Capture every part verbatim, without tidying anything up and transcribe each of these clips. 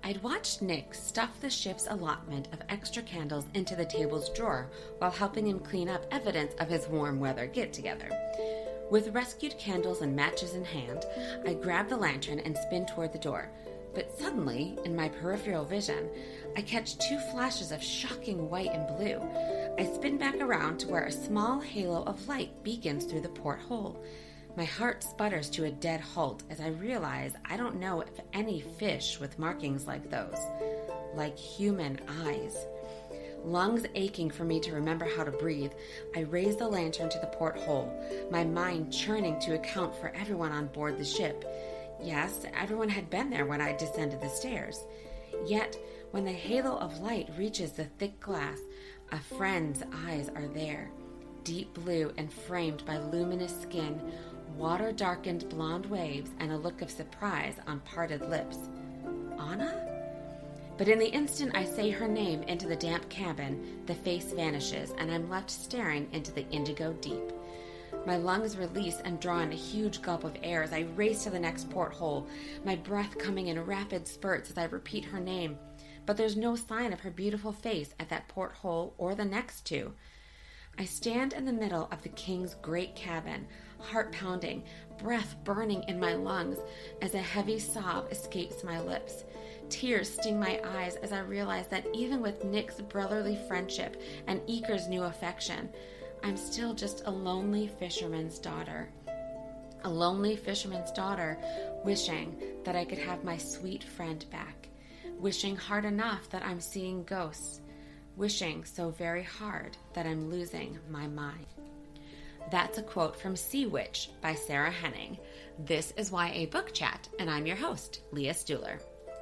I'd watched Nick stuff the ship's allotment of extra candles into the table's drawer while helping him clean up evidence of his warm weather get-together. With rescued candles and matches in hand, I grab the lantern and spin toward the door. But suddenly, in my peripheral vision, I catch two flashes of shocking white and blue. I spin back around to where a small halo of light beacons through the porthole. My heart sputters to a dead halt as I realize I don't know of any fish with markings like those. Like human eyes. Lungs aching for me to remember how to breathe, I raise the lantern to the porthole, my mind churning to account for everyone on board the ship. Yes, everyone had been there when I descended the stairs. Yet, when the halo of light reaches the thick glass, a friend's eyes are there, deep blue and framed by luminous skin, water-darkened blonde waves, and a look of surprise on parted lips. Anna? But in the instant I say her name into the damp cabin, the face vanishes, and I'm left staring into the indigo deep. My lungs release and draw in a huge gulp of air as I race to the next porthole, my breath coming in rapid spurts as I repeat her name. But there's no sign of her beautiful face at that porthole or the next two. I stand in the middle of the king's great cabin, heart pounding, breath burning in my lungs as a heavy sob escapes my lips. Tears sting my eyes as I realize that even with Nick's brotherly friendship and Eker's new affection, I'm still just a lonely fisherman's daughter. A lonely fisherman's daughter wishing that I could have my sweet friend back. Wishing hard enough that I'm seeing ghosts. Wishing so very hard that I'm losing my mind. That's a quote from Sea Witch by Sarah Henning. This is Y A Book Chat, and I'm your host, Leah Stuhler.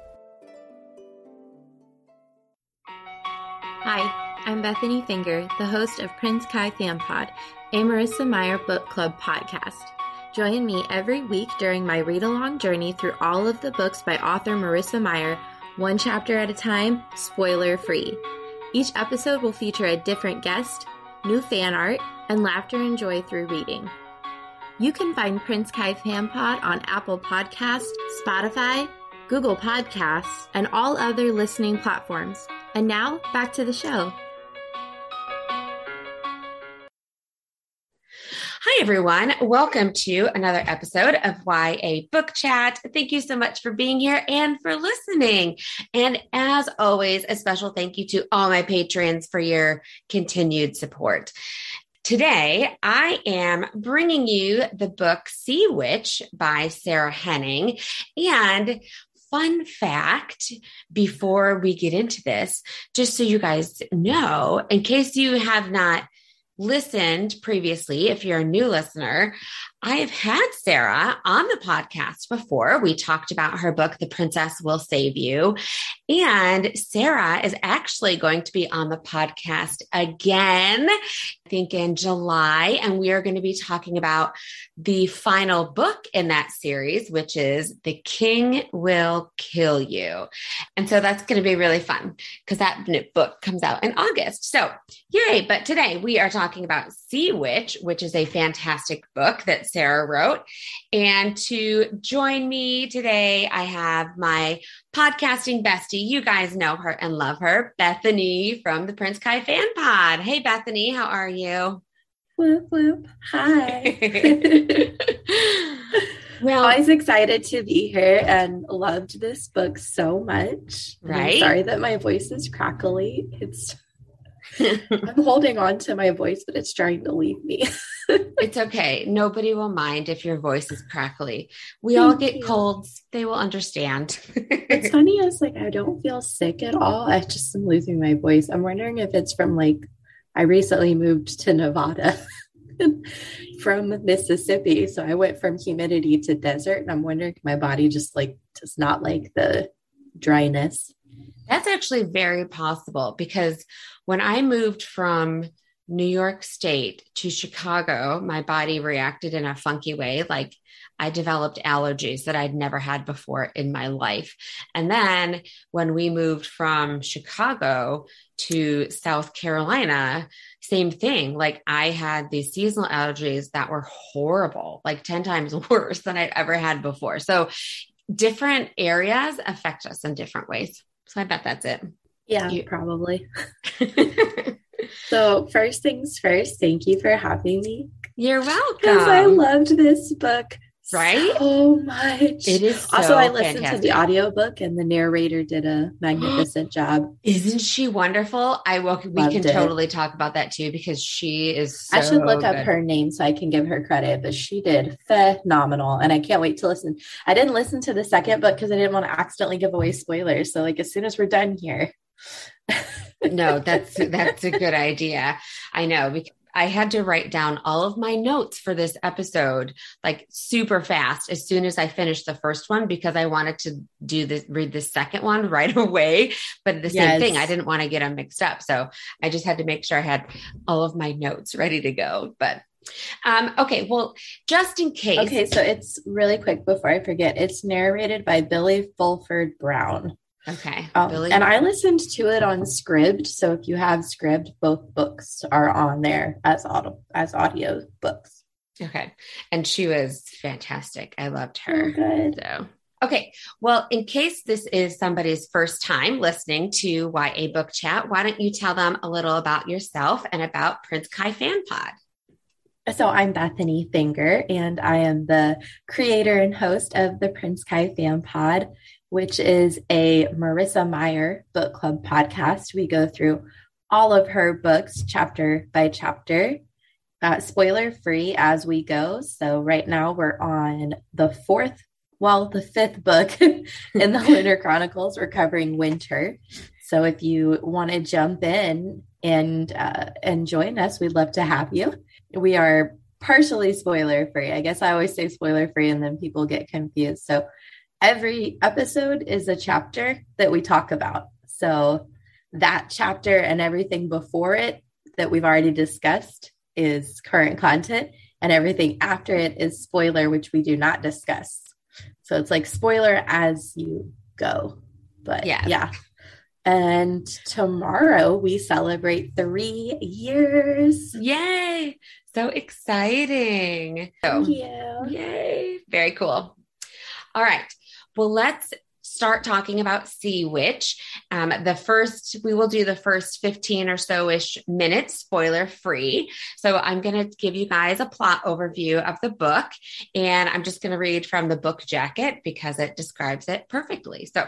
Hi. I'm Bethany Finger, the host of Prince Kai Fan Pod, a Marissa Meyer Book Club podcast. Join me every week during my read-along journey through all of the books by author Marissa Meyer, one chapter at a time, spoiler-free. Each episode will feature a different guest, new fan art, and laughter and joy through reading. You can find Prince Kai Fan Pod on Apple Podcasts, Spotify, Google Podcasts, and all other listening platforms. And now, back to the show. Hi, everyone. Welcome to another episode of Y A Book Chat. Thank you so much for being here and for listening. And as always, a special thank you to all my patrons for your continued support. Today, I am bringing you the book Sea Witch by Sarah Henning. And fun fact, before we get into this, just so you guys know, in case you have not listened previously, if you're a new listener, I have had Sarah on the podcast before. We talked about her book, The Princess Will Save You. And Sarah is actually going to be on the podcast again, I think in July. And we are going to be talking about the final book in that series, which is The King Will Kill You. And so that's going to be really fun because that book comes out in August. So yay. But today we are talking about Sea Witch, which is a fantastic book that Sarah wrote. And to join me today, I have my podcasting bestie. You guys know her and love her, Bethany from the Prince Kai Fan Pod. Hey, Bethany, how are you? Whoop, whoop. Hi. Well, always excited to be here and loved this book so much. Right? I'm sorry that my voice is crackly. It's I'm holding on to my voice, but it's trying to leave me. It's okay. Nobody will mind if your voice is crackly. We Thank all get you. colds. They will understand. What's funny is like I don't feel sick at all. I just am losing my voice. I'm wondering if it's from like I recently moved to Nevada from Mississippi. So I went from humidity to desert, and I'm wondering if my body just like does not like the dryness. That's actually very possible because when I moved from New York State to Chicago, my body reacted in a funky way. Like I developed allergies that I'd never had before in my life. And then when we moved from Chicago to South Carolina, same thing. Like I had these seasonal allergies that were horrible, like ten times worse than I'd ever had before. So different areas affect us in different ways. So I bet that's it. Yeah, You- probably. So first things first, thank you for having me. You're welcome. Because I loved this book Right? so much. It is so Also, I listened fantastic. to the audiobook and the narrator did a magnificent job. Isn't she wonderful? I will, we Loved can it. totally talk about that too, because she is so I should look good. up her name so I can give her credit, but she did phenomenal. And I can't wait to listen. I didn't listen to the second book because I didn't want to accidentally give away spoilers. So like as soon as we're done here. No, that's, that's a good idea. I know, because I had to write down all of my notes for this episode, like super fast as soon as I finished the first one, because I wanted to do this, read the second one right away. But the same Yes. thing, I didn't want to get them mixed up. So I just had to make sure I had all of my notes ready to go. But um, okay, well, just in case. Okay, so it's really quick before I forget. It's narrated by Billy Fulford Brown. Okay. Um, Billy- and I listened to it on Scribd. So if you have Scribd, both books are on there as audio as audio books. Okay. And she was fantastic. I loved her. Oh, good. So, okay. Well, in case this is somebody's first time listening to Y A Book Chat, why don't you tell them a little about yourself and about Prince Kai Fan Pod? So I'm Bethany Finger, and I am the creator and host of the Prince Kai Fan Pod, which is a Marissa Meyer book club podcast. We go through all of her books chapter by chapter, uh, spoiler free as we go. So right now we're on the fourth, well, the fifth book in the Winter Chronicles. We're covering winter. So if you want to jump in and uh, and join us, we'd love to have you. We are partially spoiler free. I guess I always say spoiler free and then people get confused. So every episode is a chapter that we talk about. So that chapter and everything before it that we've already discussed is current content, and everything after it is spoiler, which we do not discuss. So it's like spoiler as you go. But Yeah. yeah. And tomorrow we celebrate three years. Yay. So exciting. So, Thank you. yay. Very cool. All right. Well, let's start talking about Sea Witch. Um, the first, we will do the first fifteen or so-ish minutes, spoiler free. So I'm going to give you guys a plot overview of the book, and I'm just going to read from the book jacket because it describes it perfectly. So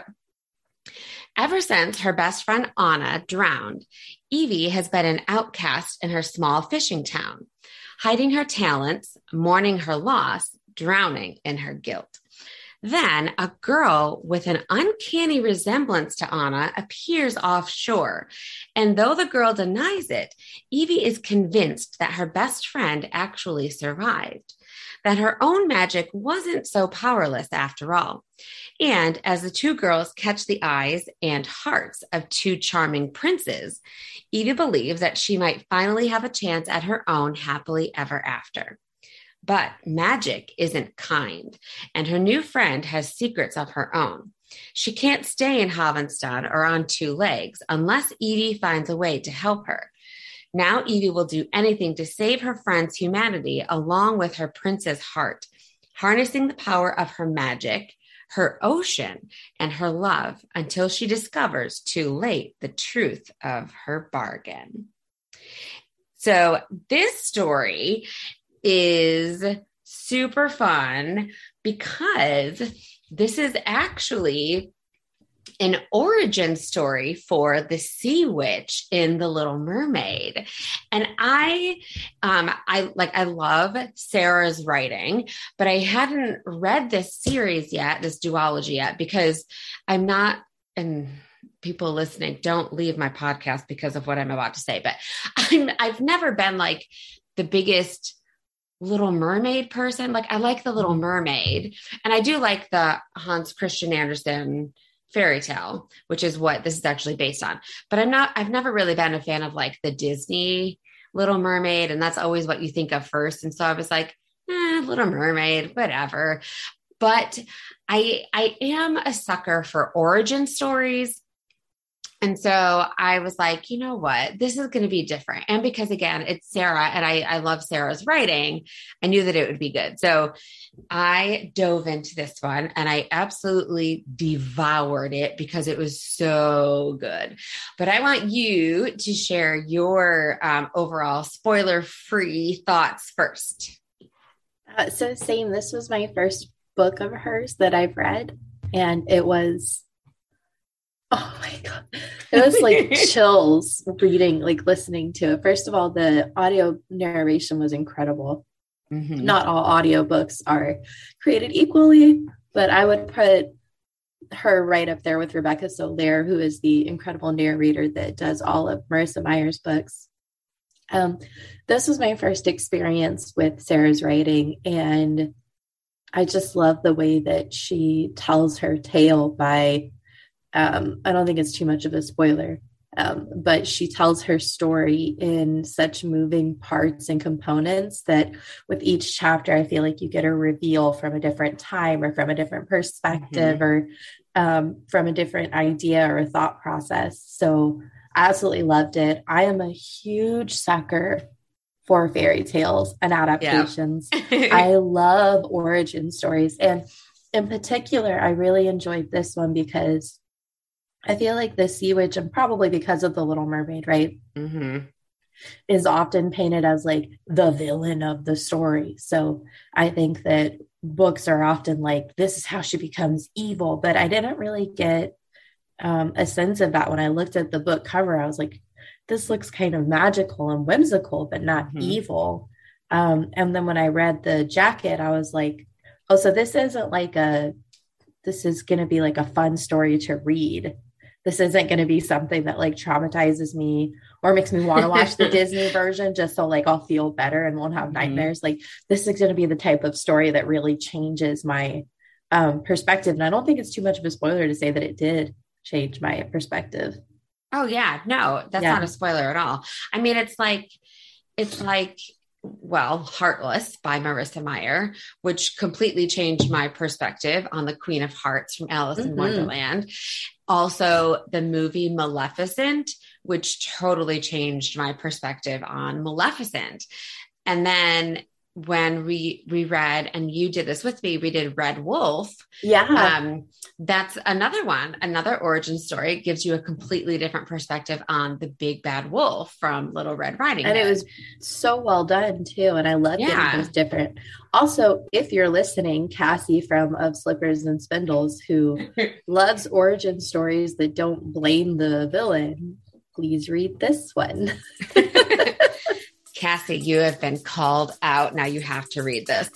ever since her best friend Anna drowned, Evie has been an outcast in her small fishing town, hiding her talents, mourning her loss, drowning in her guilt. Then a girl with an uncanny resemblance to Anna appears offshore. And though the girl denies it, Evie is convinced that her best friend actually survived, that her own magic wasn't so powerless after all. And as the two girls catch the eyes and hearts of two charming princes, Evie believes that she might finally have a chance at her own happily ever after. But magic isn't kind, and her new friend has secrets of her own. She can't stay in Havenstead or on two legs unless Evie finds a way to help her. Now Evie will do anything to save her friend's humanity along with her prince's heart, harnessing the power of her magic, her ocean, and her love until she discovers too late the truth of her bargain. So this story is super fun because this is actually an origin story for the sea witch in The Little Mermaid. And I, um, I like, I love Sarah's writing, but I hadn't read this series yet, this duology yet, because I'm not, and people listening, don't leave my podcast because of what I'm about to say, but I'm, I've never been like the biggest Little Mermaid person. Like I like The Little Mermaid, and I do like the Hans Christian Andersen fairy tale, which is what this is actually based on. But I'm not, I've never really been a fan of like the Disney Little Mermaid. And that's always what you think of first. And so I was like, eh, Little Mermaid, whatever. But I, I am a sucker for origin stories. And so I was like, you know what, this is going to be different. And because again, it's Sarah and I, I love Sarah's writing, I knew that it would be good. So I dove into this one and I absolutely devoured it because it was so good. But I want you to share your um, overall spoiler-free thoughts first. Uh, so same, this was my first book of hers that I've read. And it was, oh my God, it was like chills reading, like listening to it. First of all, the audio narration was incredible. Mm-hmm. Not all audiobooks are created equally, but I would put her right up there with Rebecca Soler, who is the incredible narrator that does all of Marissa Meyer's books. Um, this was my first experience with Sarah's writing, and I just love the way that she tells her tale by, um, I don't think it's too much of a spoiler, um, but she tells her story in such moving parts and components that with each chapter, I feel like you get a reveal from a different time or from a different perspective mm-hmm. or um, from a different idea or a thought process. So I absolutely loved it. I am a huge sucker for fairy tales and adaptations. Yeah. I love origin stories. And in particular, I really enjoyed this one because I feel like the Sea Witch, and probably because of the Little Mermaid, right, mm-hmm. is often painted as like the villain of the story. So I think that books are often like, this is how she becomes evil. But I didn't really get um, a sense of that when I looked at the book cover. I was like, this looks kind of magical and whimsical, but not mm-hmm. evil. Um, and then when I read the jacket, I was like, oh, so this isn't like a, this is going to be like a fun story to read. This isn't going to be something that like traumatizes me or makes me want to watch the Disney version just so like I'll feel better and won't have nightmares. Mm-hmm. Like this is going to be the type of story that really changes my um, perspective. And I don't think it's too much of a spoiler to say that it did change my perspective. Oh yeah, no, that's yeah. not a spoiler at all. I mean, it's like, it's like, well, Heartless by Marissa Meyer, which completely changed my perspective on the Queen of Hearts from Alice mm-hmm. in Wonderland. Also the movie Maleficent, which totally changed my perspective on Maleficent. And then when we reread, and you did this with me, we did Red Wolf. Yeah. Um, that's another one, another origin story. It gives you a completely different perspective on the big bad wolf from Little Red Riding Hood. And it was so well done too. And I love yeah. getting those different. Also, if you're listening, Cassie from Of Slippers and Spindles, who loves origin stories that don't blame the villain, please read this one. Cassie, you have been called out. Now you have to read this.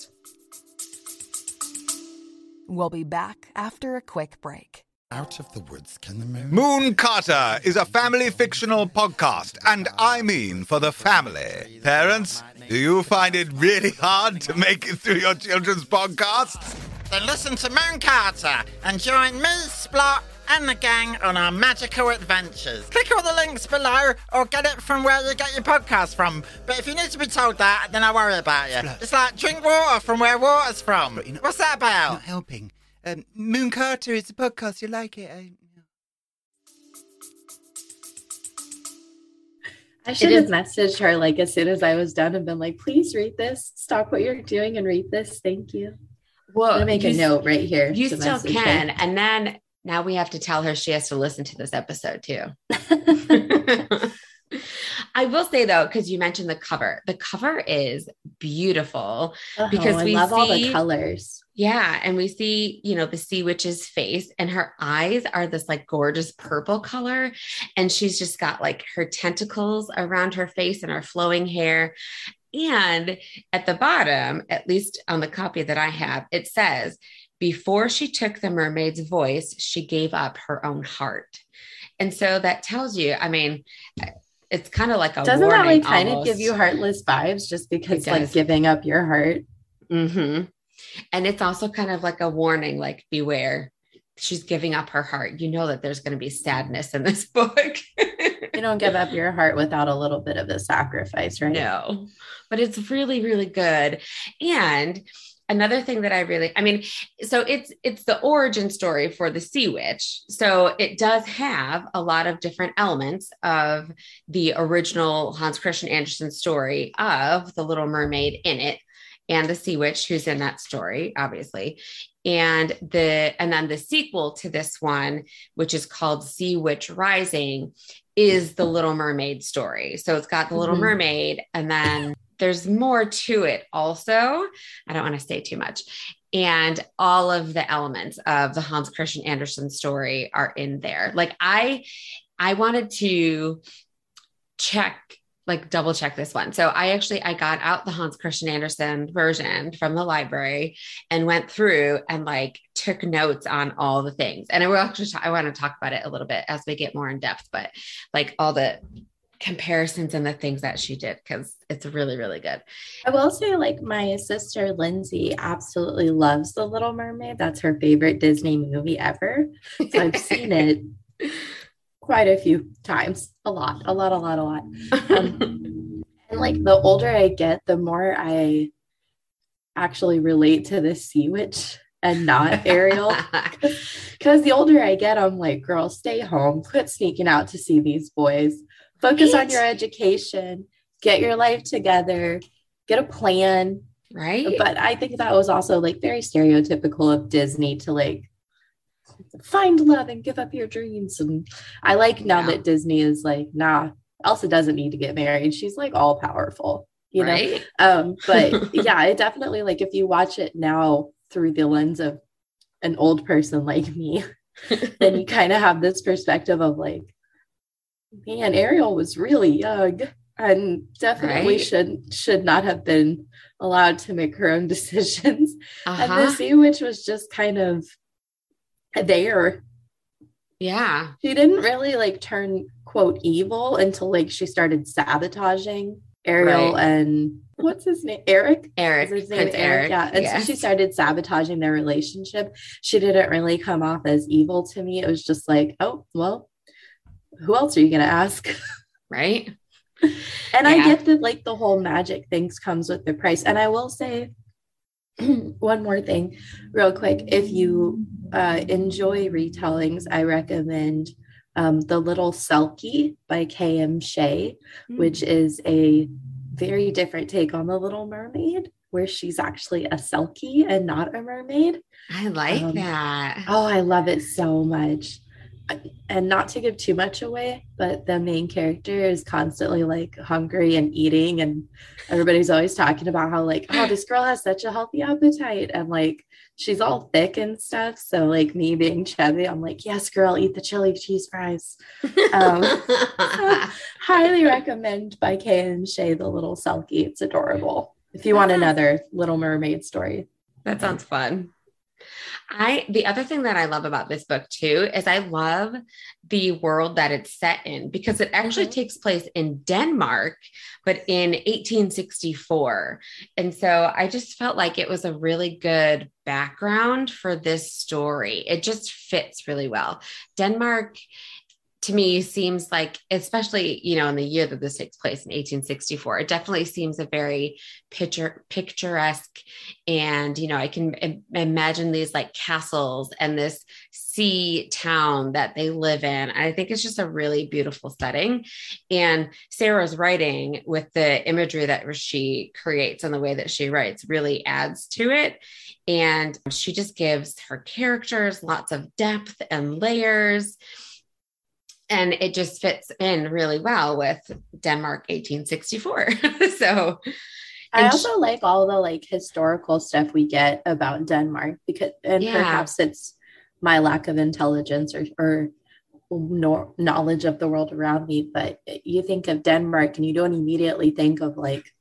We'll be back after a quick break. Out of the woods can the moon... Moon Carter is a family fictional podcast, and I mean for the family. Parents, do you find it really hard to make it through your children's podcasts? Then listen to Moon Carter and join me, Splot, and the gang on our magical adventures. Click all the links below or get it from where you get your podcast from. But if you need to be told that, then I worry about you. Splot. It's like drink water from where water's from. Not, What's that about? Not helping. Um, Moon Carter is a podcast. You like it? I, I should have messaged her like as soon as I was done and been like, please read this. Stop what you're doing and read this. Thank you. Well, I'm gonna make a note right here. You still can. Her. And then now we have to tell her she has to listen to this episode too. I will say though, because you mentioned the cover, the cover is beautiful oh, because I we love see all the colors. Yeah. And we see, you know, the Sea Witch's face, and her eyes are this like gorgeous purple color. And she's just got like her tentacles around her face and her flowing hair. And at the bottom, at least on the copy that I have, it says, before she took the mermaid's voice, she gave up her own heart. And so that tells you, I mean, it's kind of like a Doesn't warning that like kind almost. of give you heartless vibes just because like giving up your heart? Mm-hmm. And it's also kind of like a warning, like beware. She's giving up her heart. You know that there's going to be sadness in this book. You don't give up your heart without a little bit of a sacrifice, right? No, but it's really, really good. And another thing that I really, I mean, so it's, it's the origin story for the Sea Witch. So it does have a lot of different elements of the original Hans Christian Andersen story of the Little Mermaid in it, and the Sea Witch who's in that story, obviously. And the, and then the sequel to this one, which is called Sea Witch Rising, is the Little Mermaid story. So it's got the Little mm-hmm. Mermaid, and then there's more to it also. I don't want to say too much. And all of the elements of the Hans Christian Andersen story are in there. Like I, I wanted to check, like double check this one. So I actually, I got out the Hans Christian Andersen version from the library and went through and like took notes on all the things. And I will actually, t- I want to talk about it a little bit as we get more in depth, but like all the comparisons and the things that she did, because it's really, really good. I will say, like, my sister Lindsay absolutely loves The Little Mermaid. That's her favorite Disney movie ever. So I've seen it quite a few times, a lot, a lot, a lot, a lot. Um, and like the older I get, the more I actually relate to the Sea Witch and not Ariel. Because the older I get, I'm like, girl, stay home, quit sneaking out to see these boys. Focus right. on your education, get your life together, get a plan. Right. But I think that was also like very stereotypical of Disney to like find love and give up your dreams. And I like now yeah. that Disney is like, nah, Elsa doesn't need to get married. She's like all powerful, you right. know? Um, but yeah, it definitely, like, if you watch it now through the lens of an old person like me, then you kind of have this perspective of like, man, Ariel was really young and definitely right. should should not have been allowed to make her own decisions. Uh-huh. And the Sea Witch was just kind of there. Yeah. She didn't really like turn quote evil until like she started sabotaging Ariel right. and what's his name? Eric? Eric. Is his name Prince Eric? Eric. Yeah. And yes. so she started sabotaging their relationship. She didn't really come off as evil to me. It was just like, oh, well, who else are you going to ask? Right. And yeah. I get that like the whole magic things comes with the price. And I will say one more thing real quick. If you uh, enjoy retellings, I recommend um, The Little Selkie by K M Shea, mm. which is a very different take on The Little Mermaid, where she's actually a Selkie and not a mermaid. I like um, that. Oh, I love it so much. And not to give too much away, but the main character is constantly like hungry and eating, and everybody's always talking about how like, oh, this girl has such a healthy appetite, and like she's all thick and stuff. So like me being chubby, I'm like, yes, girl, eat the chili cheese fries. Um, so highly recommend by K M Shea, The Little Selkie. It's adorable. If you want another Little Mermaid story, that sounds fun. I, the other thing that I love about this book too, is I love the world that it's set in, because it actually mm-hmm. takes place in Denmark, but in eighteen sixty-four. And so I just felt like it was a really good background for this story. It just fits really well. Denmark, to me, seems like, especially, you know, in the year that this takes place in eighteen sixty-four, it definitely seems a very picture picturesque. And, you know, I can im- imagine these like castles and this sea town that they live in. I think it's just a really beautiful setting. And Sarah's writing, with the imagery that she creates and the way that she writes, really adds to it. And she just gives her characters lots of depth and layers. And it just fits in really well with Denmark eighteen sixty-four. So I also she, like all the like historical stuff we get about Denmark, because, and yeah. perhaps it's my lack of intelligence or, or no, knowledge of the world around me. But you think of Denmark and you don't immediately think of like,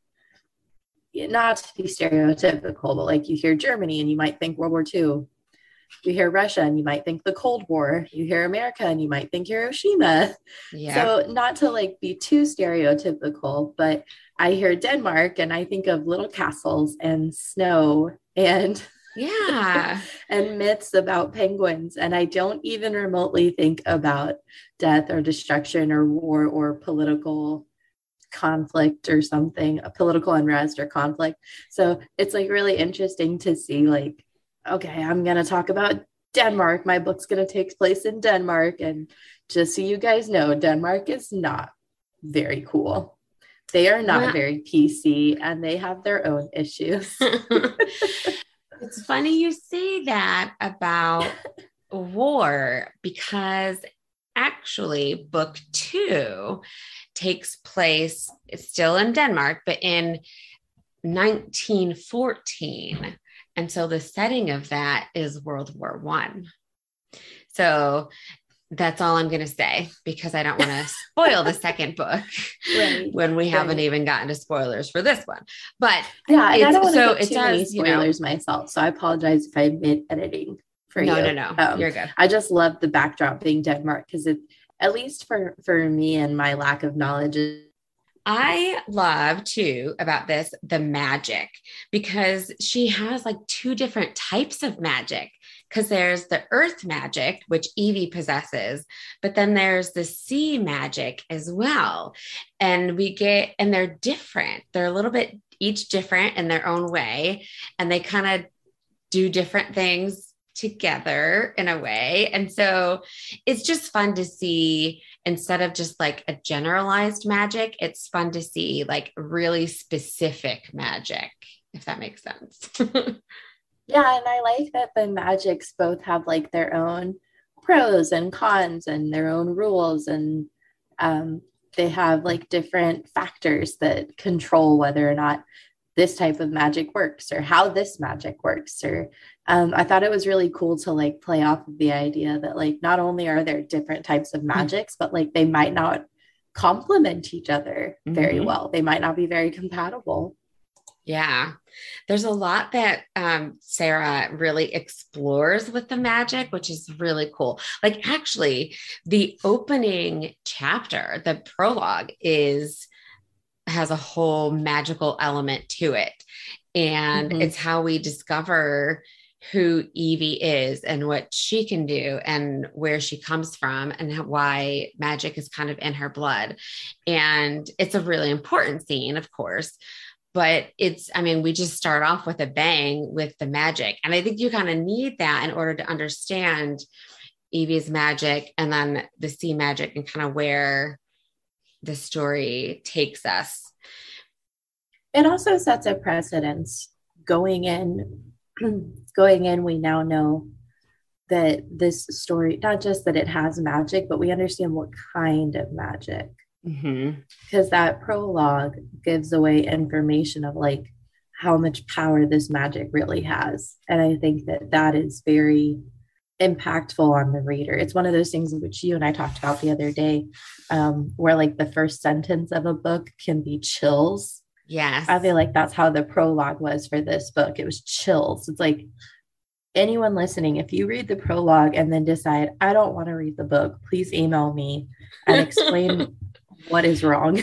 not to be stereotypical, but like you hear Germany and you might think World War Two. You hear Russia and you might think the Cold War. You hear America and you might think Hiroshima. Yeah. So not to like be too stereotypical, but I hear Denmark and I think of little castles and snow and yeah, and myths about penguins. And I don't even remotely think about death or destruction or war or political conflict or something, a political unrest or conflict. So it's like really interesting to see like, okay, I'm going to talk about Denmark. My book's going to take place in Denmark. And just so you guys know, Denmark is not very cool. They are not yeah. very P C, and they have their own issues. It's funny you say that about war, because actually book two takes place, it's still in Denmark, but in nineteen fourteen. And so the setting of that is World War One. So that's all I'm going to say, because I don't want to spoil the second book right. when we haven't right. even gotten to spoilers for this one. But yeah, and I don't want to so get too does, many spoilers you know, myself. So I apologize if I mid editing for no, you. No, no, no, um, you're good. I just love the backdrop being Denmark, because it, at least for, for me and my lack of knowledge, I love too about this, the magic, because she has like two different types of magic. Because there's the earth magic, which Evie possesses, but then there's the sea magic as well. And we get, and they're different. They're a little bit each different in their own way. And they kind of do different things together in a way. And so it's just fun to see, instead of just like a generalized magic, it's fun to see like really specific magic, if that makes sense. Yeah, and I like that the magics both have like their own pros and cons and their own rules, and um, they have like different factors that control whether or not this type of magic works or how this magic works. Or um, I thought it was really cool to like play off of the idea that like not only are there different types of magics, but like they might not complement each other very mm-hmm. well. They might not be very compatible. Yeah, there's a lot that um, Sarah really explores with the magic, which is really cool. Like actually the opening chapter, the prologue is, has a whole magical element to it. And mm-hmm. it's how we discover who Evie is and what she can do and where she comes from and why magic is kind of in her blood. And it's a really important scene, of course. But it's, I mean, we just start off with a bang with the magic. And I think you kind of need that in order to understand Evie's magic and then the sea magic and kind of where the story takes us. It also sets a precedence going in, going in, we now know that this story, not just that it has magic, but we understand what kind of magic. Mm-hmm. Because that prologue gives away information of like how much power this magic really has. And I think that that is very impactful on the reader. It's one of those things which you and I talked about the other day, um, where like the first sentence of a book can be chills. Yes. I feel like that's how the prologue was for this book. It was chills. It's like anyone listening, if you read the prologue and then decide, I don't want to read the book, please email me and explain what is wrong.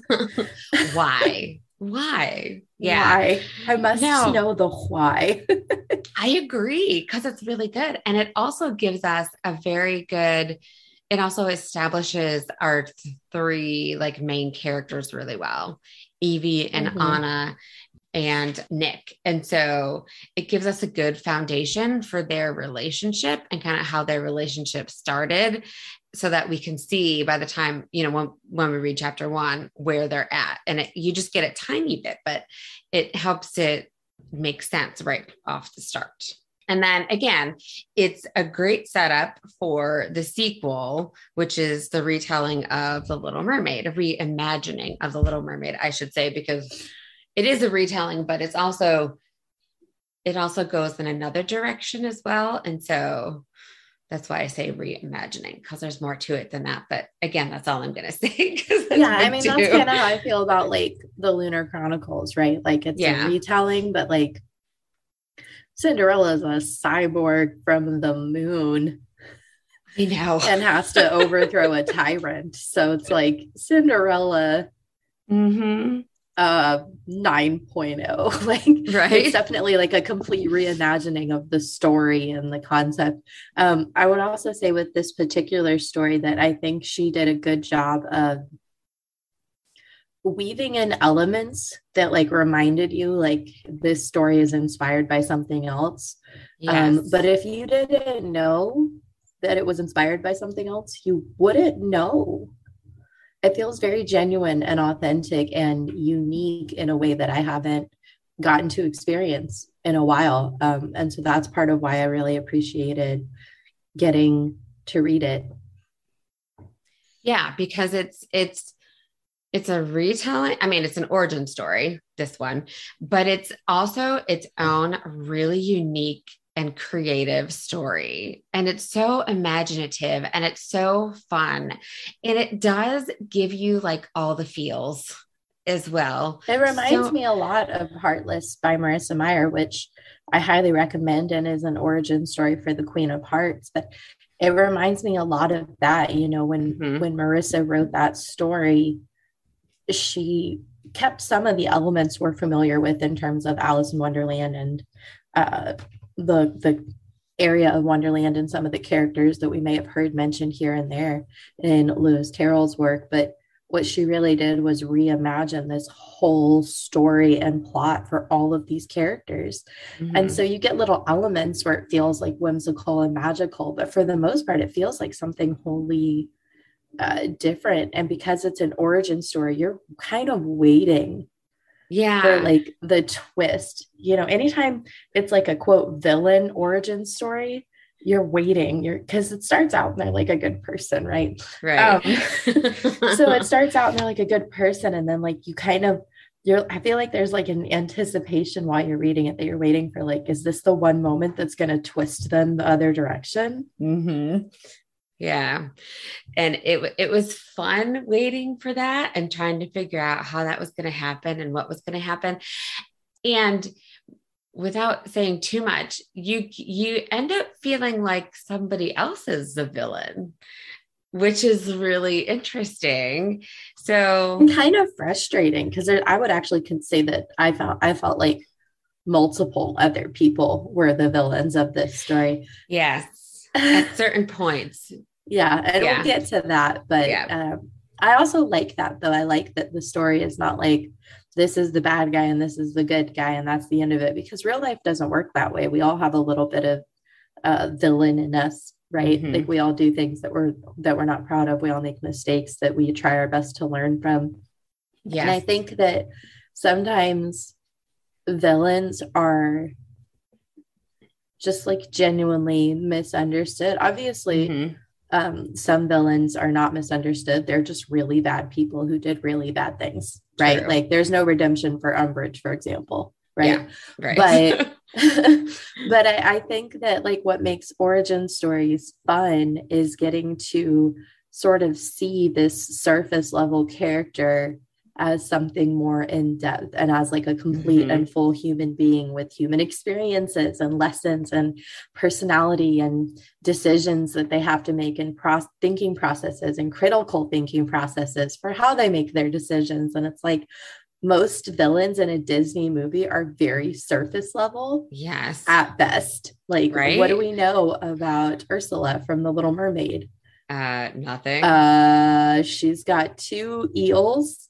Why? Why? Yeah. Why? I must no, know the why. I agree, because it's really good. And it also gives us a very good, it also establishes our th- three like main characters really well. Evie and mm-hmm. Anna and Nick. And so it gives us a good foundation for their relationship and kind of how their relationship started, so that we can see by the time, you know, when, when we read chapter one, where they're at. And it, you just get a tiny bit, but it helps it make sense right off the start. And then again, it's a great setup for the sequel, which is the retelling of The Little Mermaid, a reimagining of The Little Mermaid, I should say, because it is a retelling, but it's also, it also goes in another direction as well. And so that's why I say reimagining, because there's more to it than that. But again, that's all I'm going to say. Yeah, I mean, that's kind of how I feel about like the Lunar Chronicles, right? Like it's yeah. a retelling, but like Cinderella is a cyborg from the moon. I know. And has to overthrow a tyrant. So it's like Cinderella mm-hmm. uh, nine point oh. Like, right. It's definitely like a complete reimagining of the story and the concept. Um, I would also say with this particular story that I think she did a good job of weaving in elements that like reminded you like this story is inspired by something else. Yes. Um, but if you didn't know that it was inspired by something else, you wouldn't know. It feels very genuine and authentic and unique in a way that I haven't gotten to experience in a while. Um, and so that's part of why I really appreciated getting to read it. Yeah, because it's it's it's a retelling. I mean, it's an origin story, this one, but it's also its own really unique and creative story. And it's so imaginative and it's so fun. And it does give you like all the feels as well. It reminds So- me a lot of Heartless by Marissa Meyer, which I highly recommend and is an origin story for the Queen of Hearts. But it reminds me a lot of that. You know, when Mhm. when Marissa wrote that story, she kept some of the elements we're familiar with in terms of Alice in Wonderland and uh, the the area of Wonderland and some of the characters that we may have heard mentioned here and there in Lewis Carroll's work. But what she really did was reimagine this whole story and plot for all of these characters. Mhm. And so you get little elements where it feels like whimsical and magical, but for the most part, it feels like something wholly uh, different. And because it's an origin story, you're kind of waiting yeah. for like the twist. You know, anytime it's like a quote villain origin story, you're waiting. You're because it starts out and they're like a good person, right? Right. Um, so it starts out and they're like a good person, and then like you kind of you're I feel like there's like an anticipation while you're reading it that you're waiting for, like, is this the one moment that's going to twist them the other direction? Mm-hmm. Yeah. And it, w- it was fun waiting for that and trying to figure out how that was going to happen and what was going to happen. And without saying too much, you, you end up feeling like somebody else is the villain, which is really interesting. So And kind of frustrating, because I would actually could say that I felt I felt like multiple other people were the villains of this story. yes, at certain points. Yeah, and Yeah. we'll get to that. But Yeah. um, I also like that, though. I like that the story is not like this is the bad guy and this is the good guy and that's the end of it, because real life doesn't work that way. We all have a little bit of uh, villain in us, right? Mhm. Like we all do things that we're that we're not proud of. We all make mistakes that we try our best to learn from. And I Yes. think that sometimes villains are just like genuinely misunderstood. Obviously, Mhm. um, some villains are not misunderstood. They're just really bad people who did really bad things, right? True. Like there's no redemption for Umbridge, for example, right? Yeah. Right. But but I, I think that like what makes origin stories fun is getting to sort of see this surface level character as something more in depth and as like a complete Mhm. and full human being with human experiences and lessons and personality and decisions that they have to make and pro- thinking processes and critical thinking processes for how they make their decisions. And it's like most villains in a Disney movie are very surface level yes. at best. Like, Right? what do we know about Ursula from The Little Mermaid? Uh, nothing. Uh, she's got two eels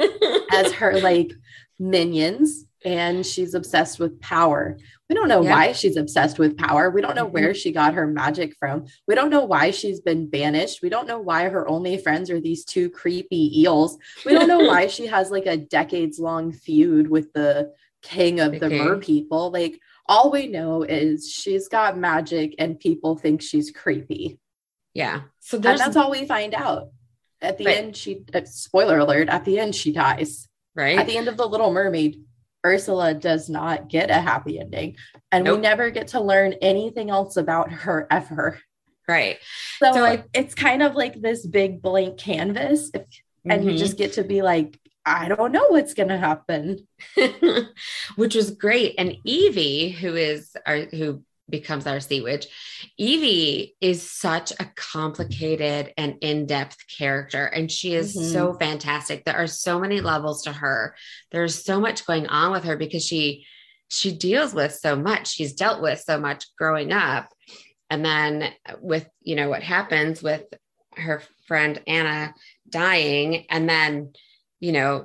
as her like minions, and she's obsessed with power. We don't know Yeah. why she's obsessed with power. We don't know Mhm. where she got her magic from. We don't know why she's been banished. We don't know why her only friends are these two creepy eels. We don't know why she has like a decades long feud with the king of The the king. mer people. Like all we know is she's got magic and people think she's creepy. Yeah. So And there's that's all we find out. At the But- end, she, uh, spoiler alert, at the end, she dies. right. At the end of The Little Mermaid, Ursula does not get a happy ending. And we Nope. never get to learn anything else about her ever. right. So, So I- it's kind of like this big blank canvas. If, and you Mhm. just get to be like, I don't know what's going to happen. which was great. And Evie, who is our, who becomes our sea witch, Evie is such a complicated and in-depth character. And she is Mhm. so fantastic. There are so many levels to her. There's so much going on with her because she, she deals with so much. She's dealt with so much growing up. And then with, you know, what happens with her friend Anna dying, and then, you know,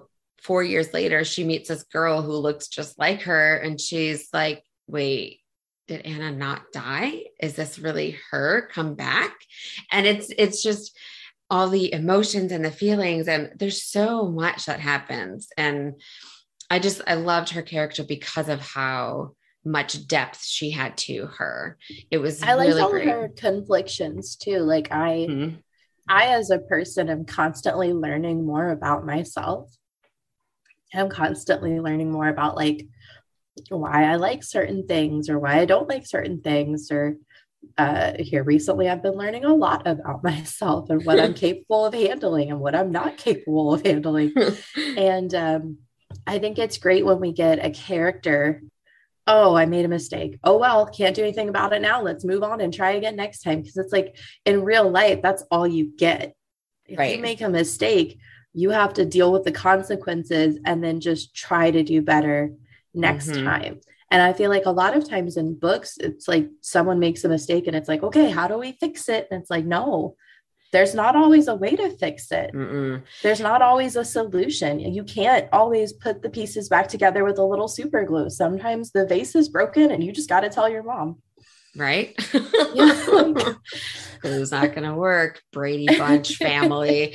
four years later, she meets this girl who looks just like her. And she's like, wait, did Anna not die? Is this really her come back? And it's, it's just all the emotions and the feelings. And there's so much that happens. And I just, I loved her character because of how much depth she had to her. It was I really liked all great. of her conflictions too. Like I, Mhm. I, as a person, am constantly learning more about myself. I'm constantly learning more about like why I like certain things or why I don't like certain things. Or uh, here recently, I've been learning a lot about myself and what I'm capable of handling and what I'm not capable of handling. And um, I think it's great when we get a character. Oh, I made a mistake. Oh, well, can't do anything about it now. Let's move on and try again next time. Because it's like in real life, that's all you get. If Right. you make a mistake, you have to deal with the consequences and then just try to do better next Mhm. time. And I feel like a lot of times in books, it's like someone makes a mistake and it's like, okay, how do we fix it? And it's like, no, there's not always a way to fix it. Mm-mm. There's not always a solution. You can't always put the pieces back together with a little super glue. Sometimes the vase is broken and you just got to tell your mom. Right? Yeah. It's not going to work. Brady Bunch family.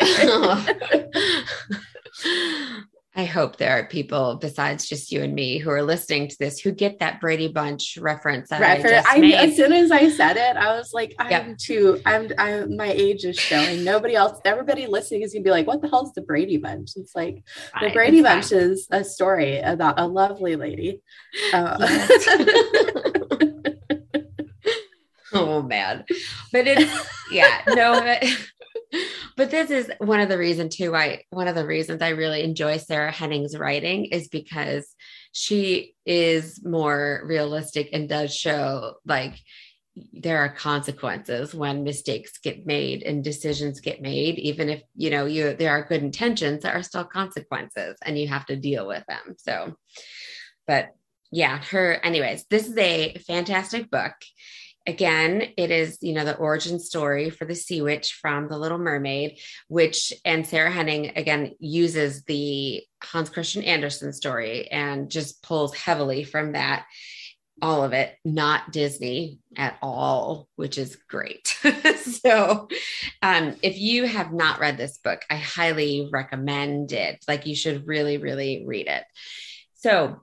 I hope there are people besides just you and me who are listening to this who get that Brady Bunch reference that Refer- I just I, made. as soon as I said it, I was like, I'm Yep. too, I'm, I'm, my age is showing. Nobody else, everybody listening is gonna be like, what the hell is the Brady Bunch? It's like, the Fine, Brady it's Bunch fine. is a story about a lovely lady. Uh, Oh man. But it's, yeah, no, but, but this is one of the reasons too, I, one of the reasons I really enjoy Sarah Henning's writing is because she is more realistic and does show like there are consequences when mistakes get made and decisions get made, even if, you know, you, there are good intentions, there are still consequences and you have to deal with them. So, but yeah, her, anyways, this is a fantastic book. Again, it is, you know, the origin story for the Sea Witch from The Little Mermaid, which, and Sarah Henning, again, uses the Hans Christian Andersen story and just pulls heavily from that, all of it, not Disney at all, which is great. So um, if you have not read this book, I highly recommend it. Like you should really, really read it. So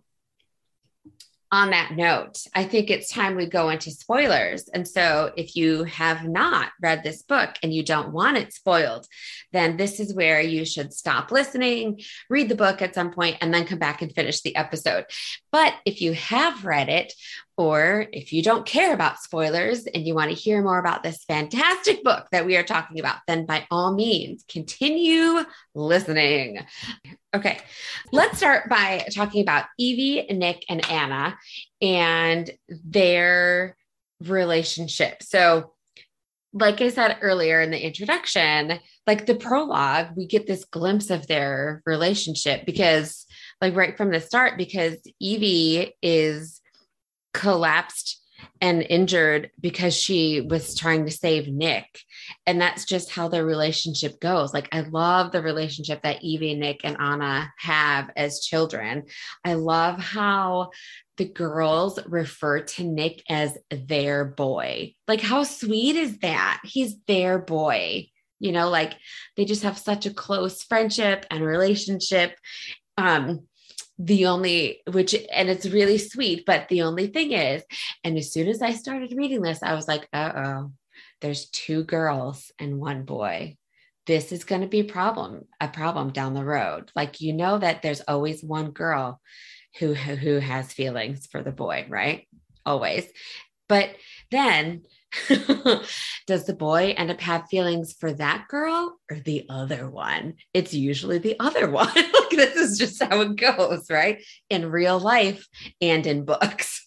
on that note, I think it's time we go into spoilers. And so if you have not read this book and you don't want it spoiled, then this is where you should stop listening, read the book at some point, and then come back and finish the episode. But if you have read it, or if you don't care about spoilers and you want to hear more about this fantastic book that we are talking about, then by all means, continue listening. Okay, let's start by talking about Evie, Nick, and Anna and their relationship. So, like I said earlier in the introduction, like the prologue, we get this glimpse of their relationship because, like, right from the start, because Evie is collapsed and injured because she was trying to save Nick. And that's just how their relationship goes. Like, I love the relationship that Evie, Nick, and Anna have as children. I love how the girls refer to Nick as their boy. Like, how sweet is that? He's their boy. You know, like they just have such a close friendship and relationship. Um, The only, which, and it's really sweet, but the only thing is, and as soon as I started reading this, I was like, uh-oh, there's two girls and one boy. This is going to be a problem, a problem down the road. Like, you know, that there's always one girl who, who has feelings for the boy, right? Always. But then does the boy end up have feelings for that girl or the other one? It's usually the other one. Like, this is just how it goes, right? In real life and in books.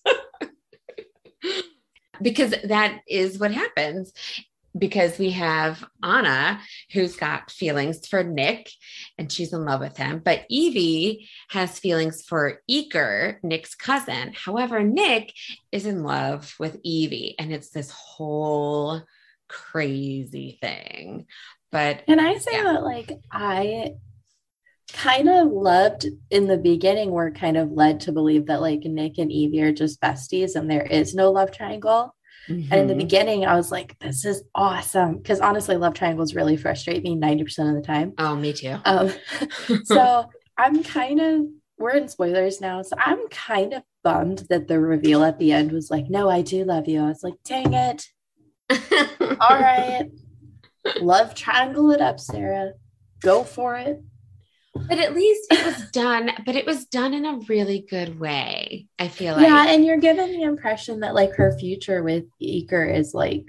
Because that is what happens. Because we have Anna, who's got feelings for Nick, and she's in love with him. But Evie has feelings for Iker, Nick's cousin. However, Nick is in love with Evie, and it's this whole crazy thing. But Can I say yeah. that, like, I kind of loved in the beginning, we're kind of led to believe that like Nick and Evie are just besties and there is no love triangle. Mm-hmm. And in the beginning, I was like, this is awesome. Because honestly, love triangles really frustrate me ninety percent of the time. Oh, me too. Um, so I'm kind of, we're in spoilers now. So I'm kind of bummed that the reveal at the end was like, no, I do love you. I was like, dang it. All right. Love triangle it up, Sarah. Go for it. But at least it was done, but it was done in a really good way. I feel like. Yeah, and you're given the impression that like her future with Iker is like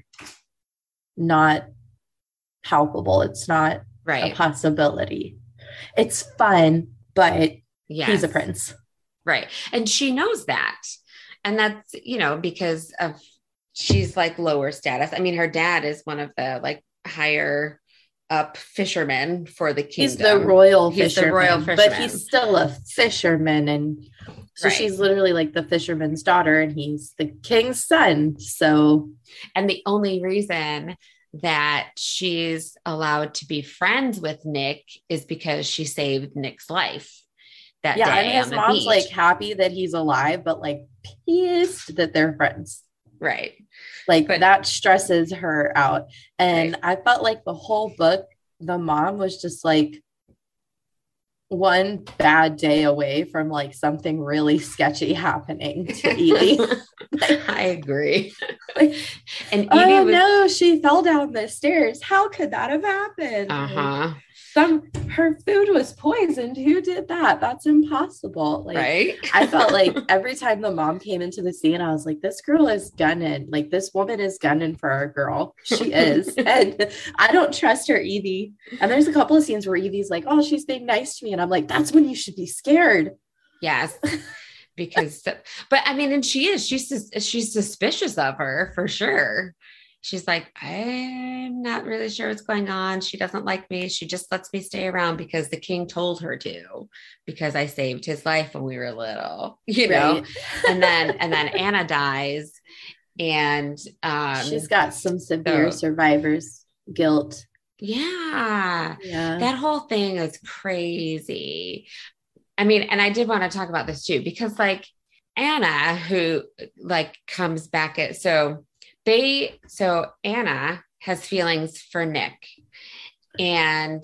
not palpable. It's not right. a possibility. It's fun, but yes. he's a prince. Right. And she knows that. And that's, you know, because of she's like lower status. I mean, her dad is one of the like higher up fisherman for the kingdom. He's the royal he's fisherman, the royal fisherman, but he's still a fisherman, and so right. she's literally like the fisherman's daughter, and he's the king's son. So, and the only reason that she's allowed to be friends with Nick is because she saved Nick's life that yeah, day. And his mom's beach. Like happy that he's alive, but like pissed that they're friends. Right. Like but, that stresses her out. And right. I felt like the whole book, the mom was just like one bad day away from like something really sketchy happening to Evie. Like, I agree. Like, and Evie oh was, no, she fell down the stairs. How could that have happened? Uh-huh. Like, some her food was poisoned. Who did that? That's impossible. Like, right. I felt like every time the mom came into the scene, I was like, this girl is gunning. Like, this woman is gunning for our girl. She is. And I don't trust her, Evie. And there's a couple of scenes where Evie's like, oh, she's being nice to me. And I'm like, that's when you should be scared. Yes. Because, but I mean, and she is, she's, she's suspicious of her for sure. She's like, I'm not really sure what's going on. She doesn't like me. She just lets me stay around because the king told her to, because I saved his life when we were little, you know? Right. and then, and then Anna dies, and um, she's got some severe so, survivor's guilt. Yeah. Yeah. That whole thing is crazy. I mean, and I did want to talk about this too, because like Anna, who like comes back at, so They, so Anna has feelings for Nick, and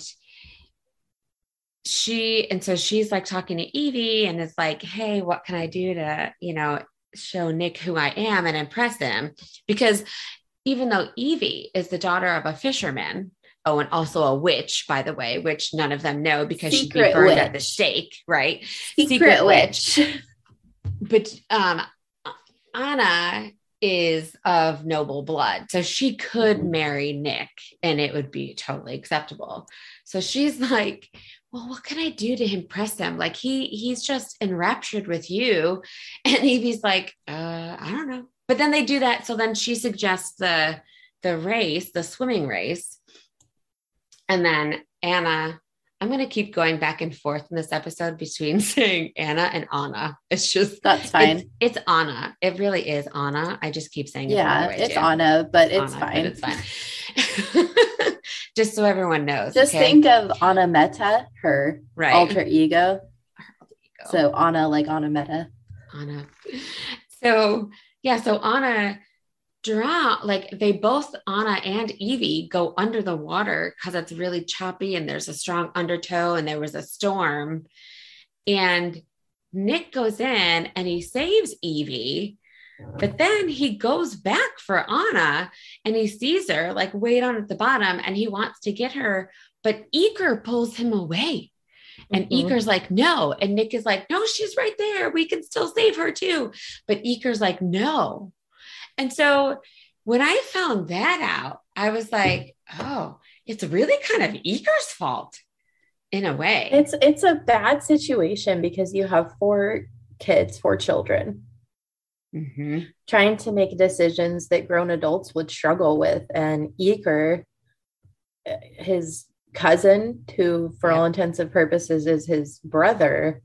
she, and so she's like talking to Evie and is like, hey, what can I do to, you know, show Nick who I am and impress him? Because even though Evie is the daughter of a fisherman, oh, and also a witch, by the way, which none of them know because Secret she'd be burned witch. at the stake, right? Secret, Secret witch. witch. But um, Anna is of noble blood, so she could marry Nick and it would be totally acceptable. So she's like, well, what can I do to impress him? Like he he's just enraptured with you. And Evie's like, uh I don't know. But then they do that, so then she suggests the the race, the swimming race. And then Anna, I'm going to keep going back and forth in this episode between saying Anna and Anna. It's just, that's fine. It's, it's Anna. It really is Anna. I just keep saying it. Yeah, it's too. Anna, but it's Anna, fine. But it's fine. Just so everyone knows. Just okay? think of Anna Meta, her right. alter ego. Her alter ego. So Anna, like Anna Meta. Anna. So yeah, so Anna drown, like they both, Anna and Evie, go under the water because it's really choppy and there's a strong undertow and there was a storm, and Nick goes in and he saves Evie, but then he goes back for Anna and he sees her like way down at the bottom and he wants to get her, but Iker pulls him away. And mm-hmm. Iker's like, no. And Nick is like, no, she's right there. We can still save her too. But Iker's like, no. And so when I found that out, I was like, oh, it's really kind of Iker's fault in a way. It's it's a bad situation because you have four kids, four children, mm-hmm. trying to make decisions that grown adults would struggle with. And Iker, his cousin, who for yeah. all intents and purposes is his brother,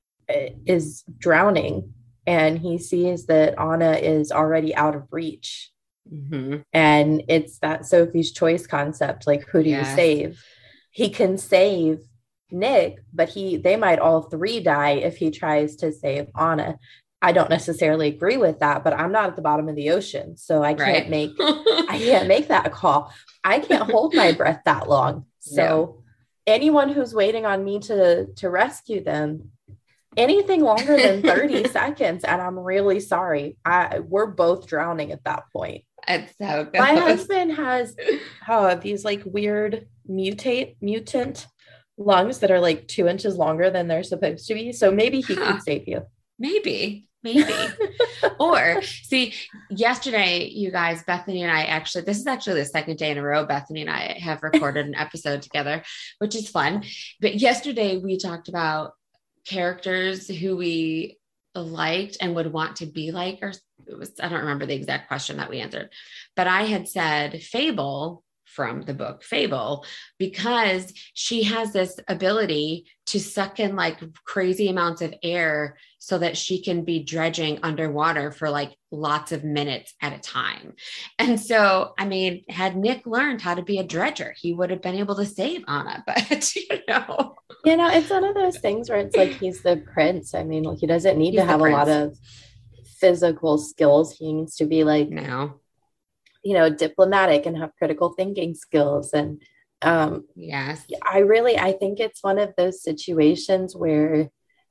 is drowning. And he sees that Anna is already out of reach. Mm-hmm. And it's that Sophie's choice concept. Like, who do yes. you save? He can save Nick, but he they might all three die if he tries to save Anna. I don't necessarily agree with that, but I'm not at the bottom of the ocean, so I can't right. make I can't make that call. I can't hold my breath that long. So yeah. anyone who's waiting on me to to rescue them, anything longer than thirty seconds, and I'm really sorry. I we're both drowning at that point. It's so good. My husband has oh, these like weird mutate mutant lungs that are like two inches longer than they're supposed to be. So maybe he huh. could save you. Maybe, maybe. Or see, yesterday, you guys, Bethany and I actually, this is actually the second day in a row, Bethany and I have recorded an episode together, which is fun. But yesterday we talked about characters who we liked and would want to be like, or it was, I don't remember the exact question that we answered, but I had said Fable from the book Fable, because she has this ability to suck in like crazy amounts of air so that she can be dredging underwater for like lots of minutes at a time. And so, I mean, had Nick learned how to be a dredger, he would have been able to save Anna, but you know, you know, it's one of those things where it's like, he's the prince. I mean, he doesn't need he's to have a lot of physical skills. He needs to be like, no. you know, diplomatic and have critical thinking skills. And um, yes, I really, I think it's one of those situations where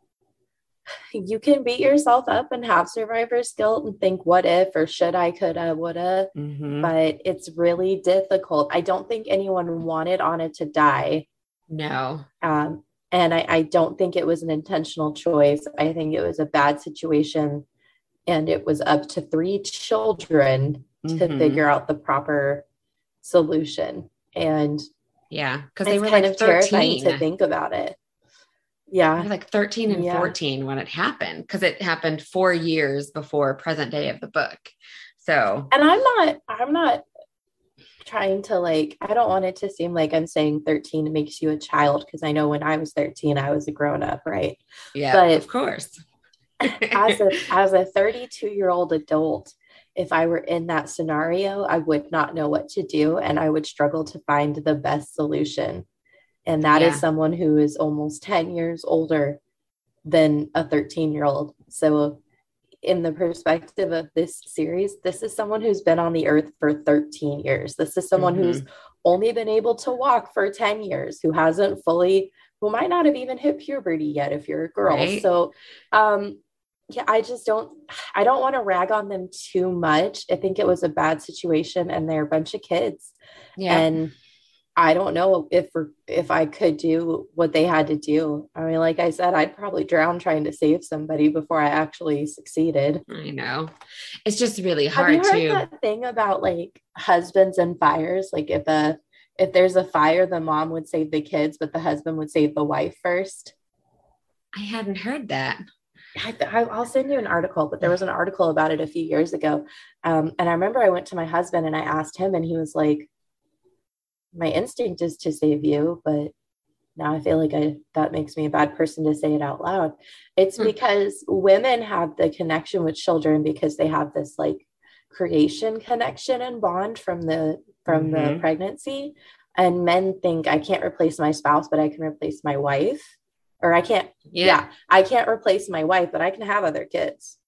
you can beat yourself up and have survivor's guilt and think, what if, or should I, coulda, woulda, mm-hmm. but it's really difficult. I don't think anyone wanted Anna to die. No. Um, and I, I don't think it was an intentional choice. I think it was a bad situation, and it was up to three children to mm-hmm. figure out the proper solution. And yeah, because they were kind like of thirteen terrifying to think about it. Yeah, like thirteen and yeah. fourteen when it happened, because it happened four years before present day of the book. So, and I'm not, I'm not trying to like, I don't want it to seem like I'm saying thirteen makes you a child, because I know when I was thirteen, I was a grown up, right? Yeah, but of course. as a as a thirty-two year old adult, if I were in that scenario, I would not know what to do, and I would struggle to find the best solution. And that yeah. is someone who is almost ten years older than a thirteen year old. So in the perspective of this series, this is someone who's been on the earth for thirteen years. This is someone mm-hmm. who's only been able to walk for ten years, who hasn't fully, who might not have even hit puberty yet if you're a girl. Right. So, um, yeah, I just don't, I don't want to rag on them too much. I think it was a bad situation, and they're a bunch of kids. Yeah. And I don't know if, if I could do what they had to do. I mean, like I said, I'd probably drown trying to save somebody before I actually succeeded. I know. It's just really hard Have you heard to that thing about like husbands and fires? Like if a, if there's a fire, the mom would save the kids, but the husband would save the wife first. I hadn't heard that. I, I'll send you an article, but there was an article about it a few years ago. Um, and I remember I went to my husband and I asked him, and he was like, my instinct is to save you, but now I feel like I, that makes me a bad person to say it out loud. It's hmm. because women have the connection with children because they have this like creation connection and bond from the, from mm-hmm. the pregnancy. And men think, I can't replace my spouse, but I can replace my wife. Or I can't, yeah. yeah, I can't replace my wife, but I can have other kids.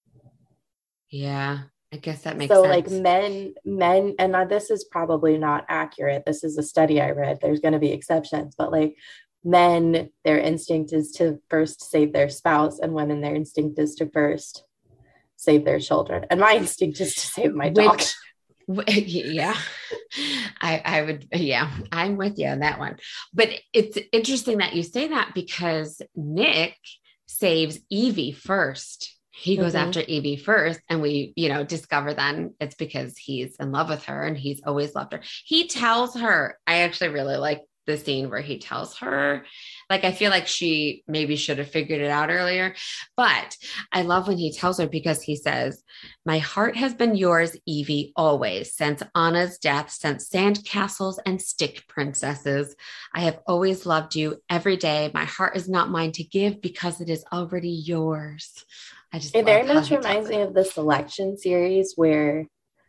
Yeah, I guess that makes so, sense. So like men, men, and this is probably not accurate. This is a study I read. There's going to be exceptions, but like men, their instinct is to first save their spouse, and women, their instinct is to first save their children. And my instinct is to save my dog. Which, yeah, I, I would. Yeah, I'm with you on that one. But it's interesting that you say that, because Nick saves Evie first. He goes mm-hmm. after Evie first, and we, you know, discover then it's because he's in love with her and he's always loved her. He tells her, I actually really like the scene where he tells her, like, I feel like she maybe should have figured it out earlier, but I love when he tells her, because he says, my heart has been yours, Evie, always, since Anna's death, since sand castles and stick princesses. I have always loved you every day. My heart is not mine to give because it is already yours. I just it very much reminds me of the Selection series where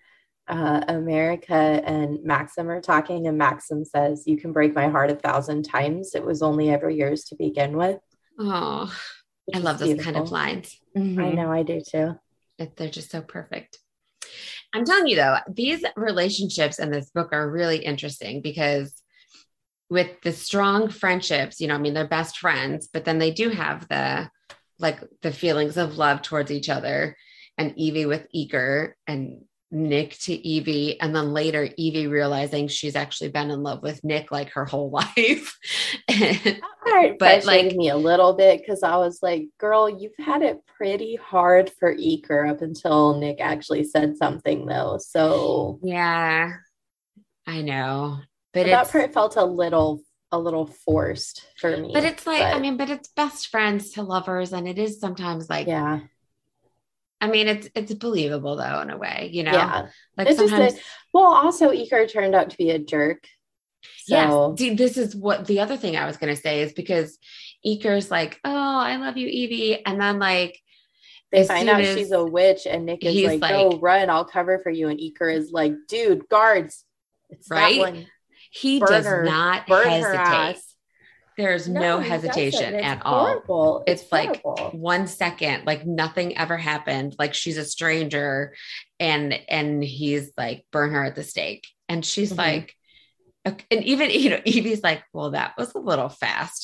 uh, America and Maxim are talking, and Maxim says, "You can break my heart a thousand times. It was only ever yours to begin with." Oh, I love those beautiful. kind of lines. Mm-hmm. I know, I do too. They're just so perfect. I'm telling you though, these relationships in this book are really interesting because with the strong friendships, you know, I mean, they're best friends, but then they do have the, like the feelings of love towards each other, and Evie with Eager and Nick to Evie. And then later Evie realizing she's actually been in love with Nick like her whole life. That part but like me a little bit, because I was like, girl, you've had it pretty hard for Eager up until Nick actually said something though. So yeah, I know. But, but that part felt a little a little forced for me. But it's like, but, I mean, but it's best friends to lovers. And it is sometimes like, yeah. I mean, it's it's believable though, in a way, you know. Yeah. Like it's sometimes. Just a, well, also Eager turned out to be a jerk. So. Yes. See, this is what the other thing I was going to say is because Eager's like, "Oh, I love you, Evie," and then like they find out she's a witch, and Nick is like, like, "Oh, run! I'll cover for you." And Eager is like, "Dude, guards!" It's right. That one. He burn does her, not burn hesitate. There's no, no hesitation it's at horrible. all. It's, it's like horrible. one second, like nothing ever happened. Like she's a stranger, and and he's like, burn her at the stake. And she's mm-hmm. like, and even, you know, Evie's like, well, that was a little fast.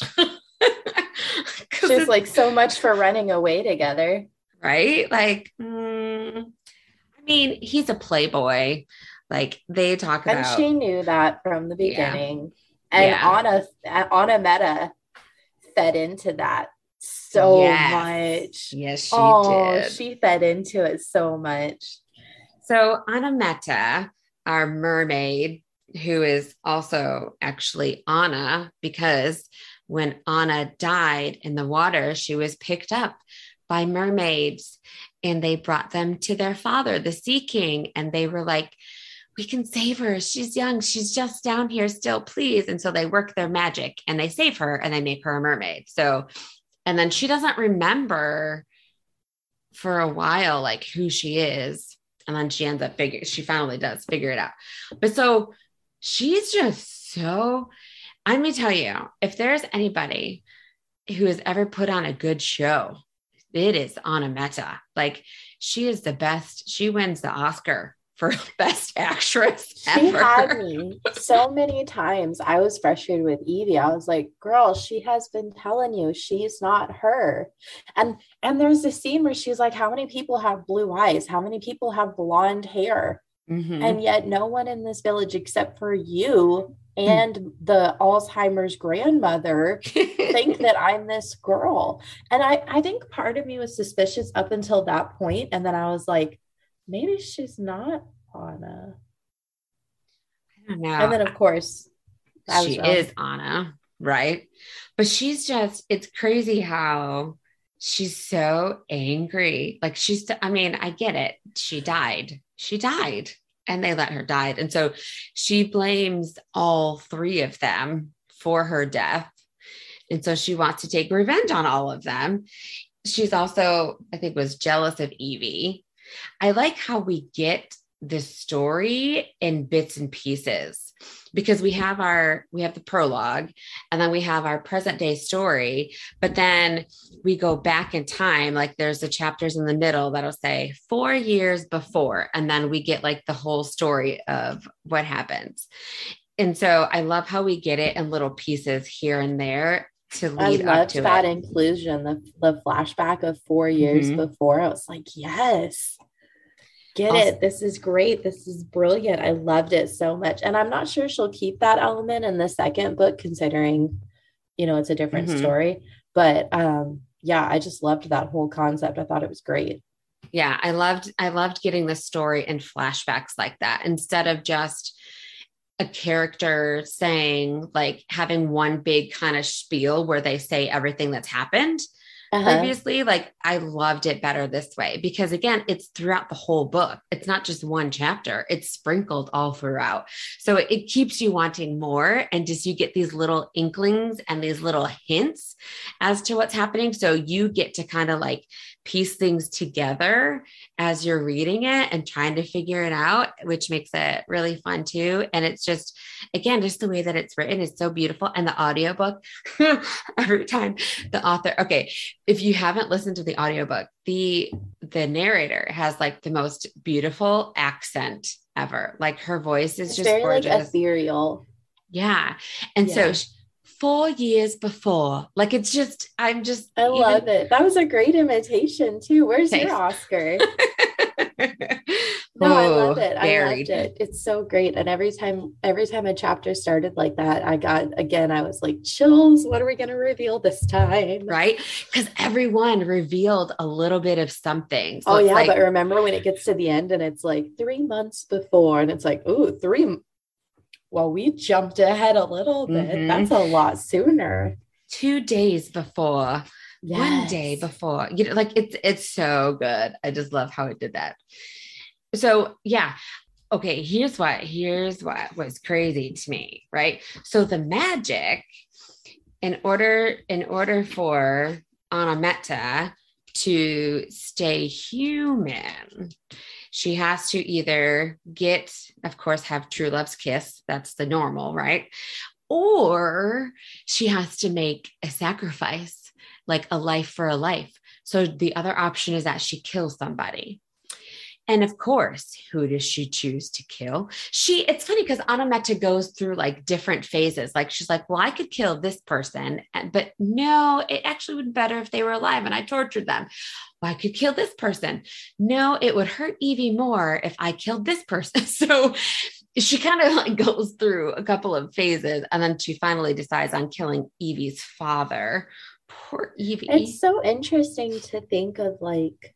She's like, so much for running away together. Right? Like, mm, I mean, he's a playboy. Like they talk about. And she knew that from the beginning. Yeah. And yeah. Anna, Anna Meta fed into that so yes. much. Yes, she oh, did. She fed into it so much. So Anna Meta, our mermaid, who is also actually Anna, because when Anna died in the water, she was picked up by mermaids and they brought them to their father, the Sea King. And they were like, we can save her. She's young. She's just down here still, please. And so they work their magic and they save her and they make her a mermaid. So, and then she doesn't remember for a while, like who she is. And then she ends up figure, she finally does figure it out. But so she's just so, I'm going to tell you, if there's anybody who has ever put on a good show, it is Anna Meta. Like she is the best. She wins the Oscar for best actress she ever. Had me so many times. I was frustrated with Evie. I was like, girl, she has been telling you she's not her. And and there's a scene where she's like, how many people have blue eyes? How many people have blonde hair? Mm-hmm. And yet no one in this village except for you and mm. the Alzheimer's grandmother think that I'm this girl. And I, I think part of me was suspicious up until that point. And then I was like, maybe she's not Anna. I don't know. And then, of course, she is Anna, right? But she's just, it's crazy how she's so angry. Like she's, I mean, I get it. She died. She died and they let her die. And so she blames all three of them for her death. And so she wants to take revenge on all of them. She's also, I think, was jealous of Evie. I like how we get this story in bits and pieces because we have our, we have the prologue and then we have our present day story, but then we go back in time. Like there's the chapters in the middle that'll say four years before, and then we get like the whole story of what happens. And so I love how we get it in little pieces here and there to lead I up to that it. inclusion, the, the flashback of four years mm-hmm. before. I was like, yes, get also, it. This is great. This is brilliant. I loved it so much. And I'm not sure she'll keep that element in the second book, considering, you know, it's a different mm-hmm. story. But um, yeah, I just loved that whole concept. I thought it was great. Yeah, I loved, I loved getting the story in flashbacks like that instead of just a character saying, like having one big kind of spiel where they say everything that's happened uh-huh. previously. Like I loved it better this way because again, it's throughout the whole book. It's not just one chapter, it's sprinkled all throughout. So it, it keeps you wanting more. And just, you get these little inklings and these little hints as to what's happening. So you get to kind of like piece things together as you're reading it and trying to figure it out, which makes it really fun too. And it's just, again, just the way that it's written is so beautiful. And the audiobook, every time the author, okay, if you haven't listened to the audiobook, the, the narrator has like the most beautiful accent ever. Like her voice is It's just very gorgeous. like ethereal. Yeah. And Yeah. so she, four years before, like, it's just, I'm just, I even- love it. That was a great imitation too. Where's Thanks. your Oscar? No, I love Oh, it. I buried. loved it. It's so great. And every time, every time a chapter started like that, I got, again, I was like, chills. What are we going to reveal this time? Right? Because everyone revealed a little bit of something. So Oh it's yeah. like, But remember when it gets to the end and it's like three months before and it's like, ooh, three. m- Well, we jumped ahead a little bit. Mhm. That's a lot sooner. two days before, one day Yes. before, you know, like it's, it's so good. I just love how it did that. So yeah. Okay. Here's what, here's what was crazy to me. Right. So the magic, in order, in order for Anna Meta to stay human, she has to either get, of course, have true love's kiss. That's the normal, right? Or she has to make a sacrifice, like a life for a life. So the other option is that she kills somebody. And of course, who does she choose to kill? She, it's funny because Anna Meta goes through like different phases. Like she's like, well, I could kill this person, but no, it actually would be better if they were alive and I tortured them. Well, I could kill this person. No, it would hurt Evie more if I killed this person. So she kind of like goes through a couple of phases and then she finally decides on killing Evie's father. Poor Evie. It's so interesting to think of like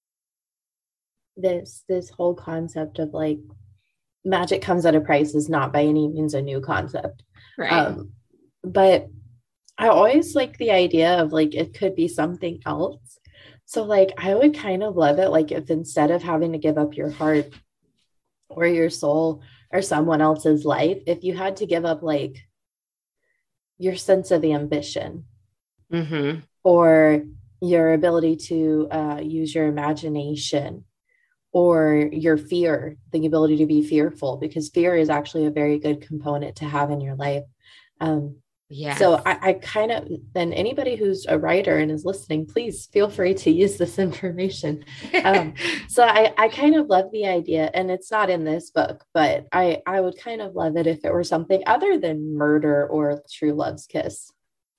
this this whole concept of like magic comes at a price is not by any means a new concept. Right. Um, but I always like the idea of like it could be something else. So like I would kind of love it like if instead of having to give up your heart or your soul or someone else's life, if you had to give up like your sense of ambition Mm-hmm. or your ability to uh, use your imagination or your fear, the ability to be fearful, because fear is actually a very good component to have in your life. Um, Yeah. So I, I kind of, then anybody who's a writer and is listening, please feel free to use this information. Um, so I, I kind of love the idea, and it's not in this book, but I, I would kind of love it if it were something other than murder or true love's kiss.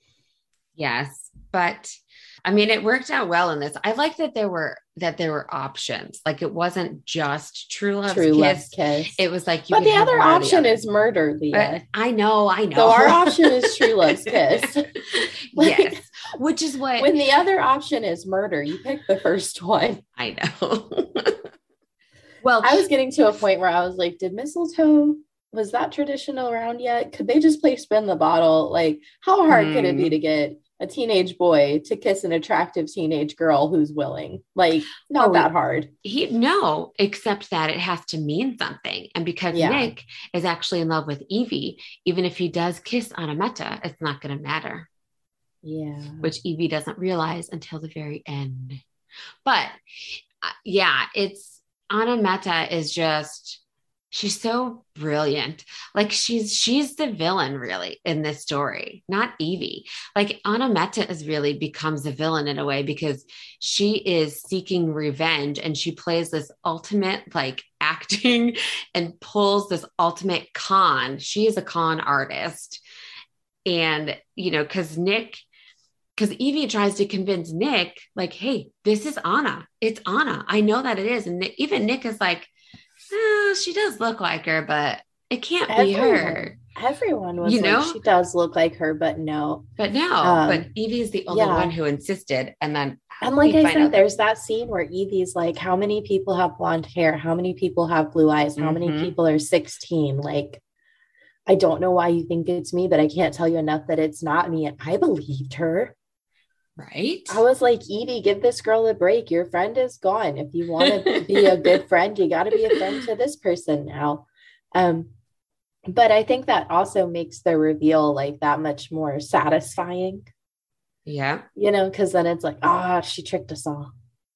Yes, but I mean, it worked out well in this. I like that there were that there were options. Like it wasn't just true love's True kiss. love's kiss. It was like, you But could the have other one or the option other. is murder, Leah. But I know, I know. So our option is true love's kiss. Like, Yes, which is what when the other option is murder, you pick the first one. I know. Well, I was getting to a point where I was like, did mistletoe, was that traditional around yet? Could they just play spin the bottle? Like, how hard could it be to get a teenage boy to kiss an attractive teenage girl who's willing? Like, not Oh, that hard. he no, except that it has to mean something. And because Yeah. Nick is actually in love with Evie, even if he does kiss Anna Meta, it's not going to matter, Yeah. which Evie doesn't realize until the very end. But uh, yeah, it's Anna Meta is just, she's so brilliant. Like she's, she's the villain really in this story, not Evie. Like Anna Meta is really becomes a villain in a way because she is seeking revenge and she plays this ultimate like acting and pulls this ultimate con. She is a con artist. And, you know, cause Nick, because Evie tries to convince Nick, like, hey, this is Anna. It's Anna. I know that it is. And Nick, even Nick is like, oh, she does look like her, but it can't be her. Everyone, everyone was You like, know? she does look like her, but no. But no, Um, but Evie is the only yeah. one who insisted. And then, And like we I find said, out that- there's that scene where Evie's like, how many people have blonde hair? How many people have blue eyes? How many Mhm. people are sixteen? Like, I don't know why you think it's me, but I can't tell you enough that it's not me. And I believed her. right? I was like, Evie, give this girl a break. Your friend is gone. If you want to be a good friend, you got to be a friend to this person now. Um, but I think that also makes the reveal like that much more satisfying, Yeah. you know, because then it's like, ah, she tricked us all.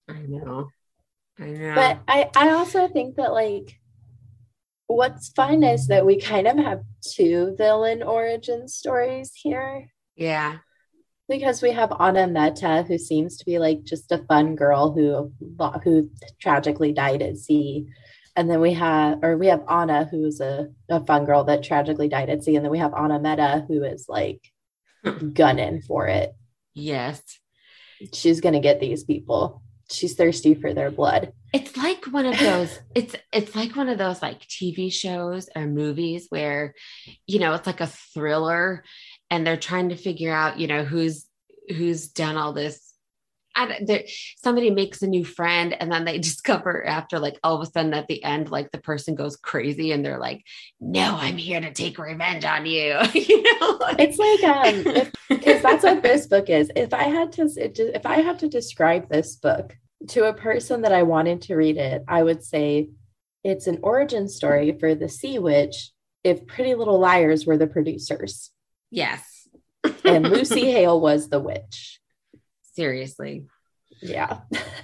I know. I know. But I, I also think that like what's fun is that we kind of have two villain origin stories here. Yeah. Because we have Anna Mehta, who seems to be like just a fun girl who who tragically died at sea. And then we have, or we have Anna, who's a, a fun girl that tragically died at sea. And then we have Anna Mehta, who is like gunning for it. Yes. She's going to get these people. She's thirsty for their blood. It's like one of those, it's, it's like one of those like T V shows or movies where, you know, it's like a thriller and they're trying to figure out, you know, who's, who's done all this. I, somebody makes a new friend and then they discover after like all of a sudden at the end, like the person goes crazy and they're like, no, I'm here to take revenge on you. You know, like, it's like, um, because that's what this book is. If I had to, if I had to describe this book to a person that I wanted to read it, I would say it's an origin story for the Sea Witch if Pretty Little Liars were the producers. Yes. And Lucy Hale was the witch. Seriously. Yeah.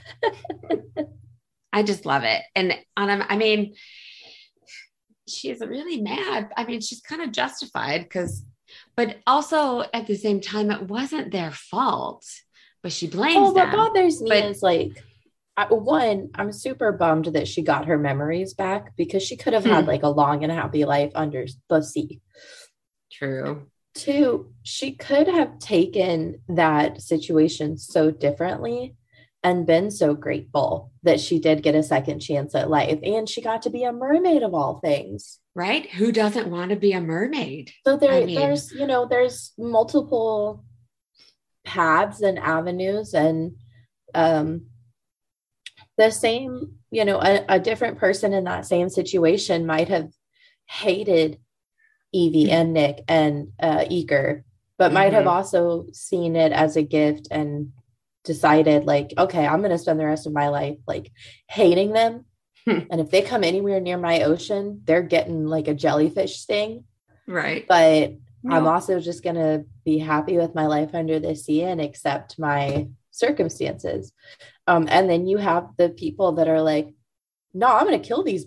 I just love it. And um, I mean, she's really mad. I mean, she's kind of justified because, but also at the same time, it wasn't their fault, but she blames oh, them. What bothers me but, is like, I, one, I'm super bummed that she got her memories back because she could have had like a long and happy life under the sea. True. Two, she could have taken that situation so differently and been so grateful that she did get a second chance at life. And she got to be a mermaid of all things. Right? Who doesn't want to be a mermaid? So there, I mean, there's, you know, there's multiple paths and avenues and um, the same, you know, a, a different person in that same situation might have hated Evie and Nick and uh, Eager, but mm-hmm. might have also seen it as a gift and decided like, okay, I'm going to spend the rest of my life like hating them. And if they come anywhere near my ocean, they're getting like a jellyfish sting. Right. But no. I'm also just going to be happy with my life under the sea and accept my circumstances. Um, and then you have the people that are like, no, I'm going to kill these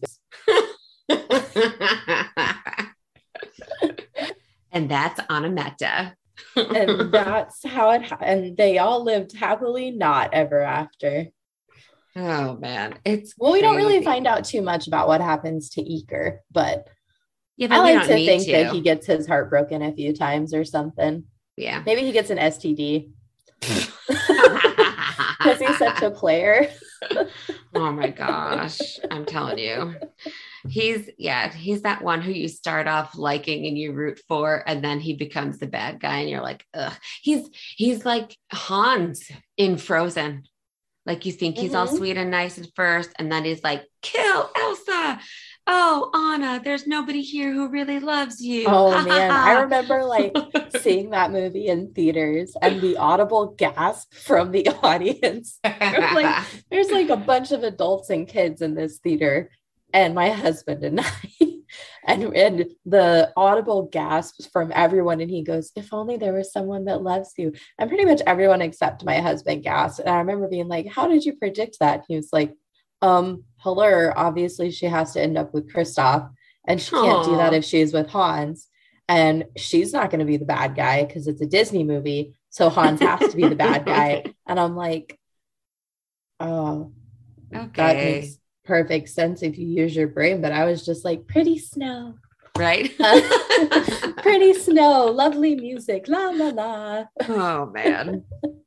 And that's Anna Mehta. And that's how it ha- and they all lived happily not ever after. Oh man, it's well we crazy. Don't really find out too much about what happens to Eager, but, yeah, but I like to think to. that he gets his heart broken a few times or something. Yeah, maybe he gets an S T D because he's such a player. Oh my gosh, I'm telling you. He's, yeah, he's that one who you start off liking and you root for, and then he becomes the bad guy and you're like, ugh. He's, he's like Hans in Frozen. Like you think he's mm-hmm. all sweet and nice at first, and then he's like, kill Elsa. Oh, Anna, there's nobody here who really loves you. Oh man, I remember like seeing that movie in theaters and the audible gasp from the audience. Like, there's like a bunch of adults and kids in this theater. And my husband and I, and, and the audible gasps from everyone. And he goes, if only there was someone that loves you. And pretty much everyone except my husband gasped. And I remember being like, how did you predict that? He was like, um, Hello, obviously she has to end up with Kristoff. And she can't Aww. do that if she's with Hans. And she's not going to be the bad guy because it's a Disney movie. So Hans has to be the bad guy. And I'm like, oh, okay. That makes perfect sense if you use your brain, but I was just like, pretty snow, right? Pretty snow, lovely music, la la la. Oh man.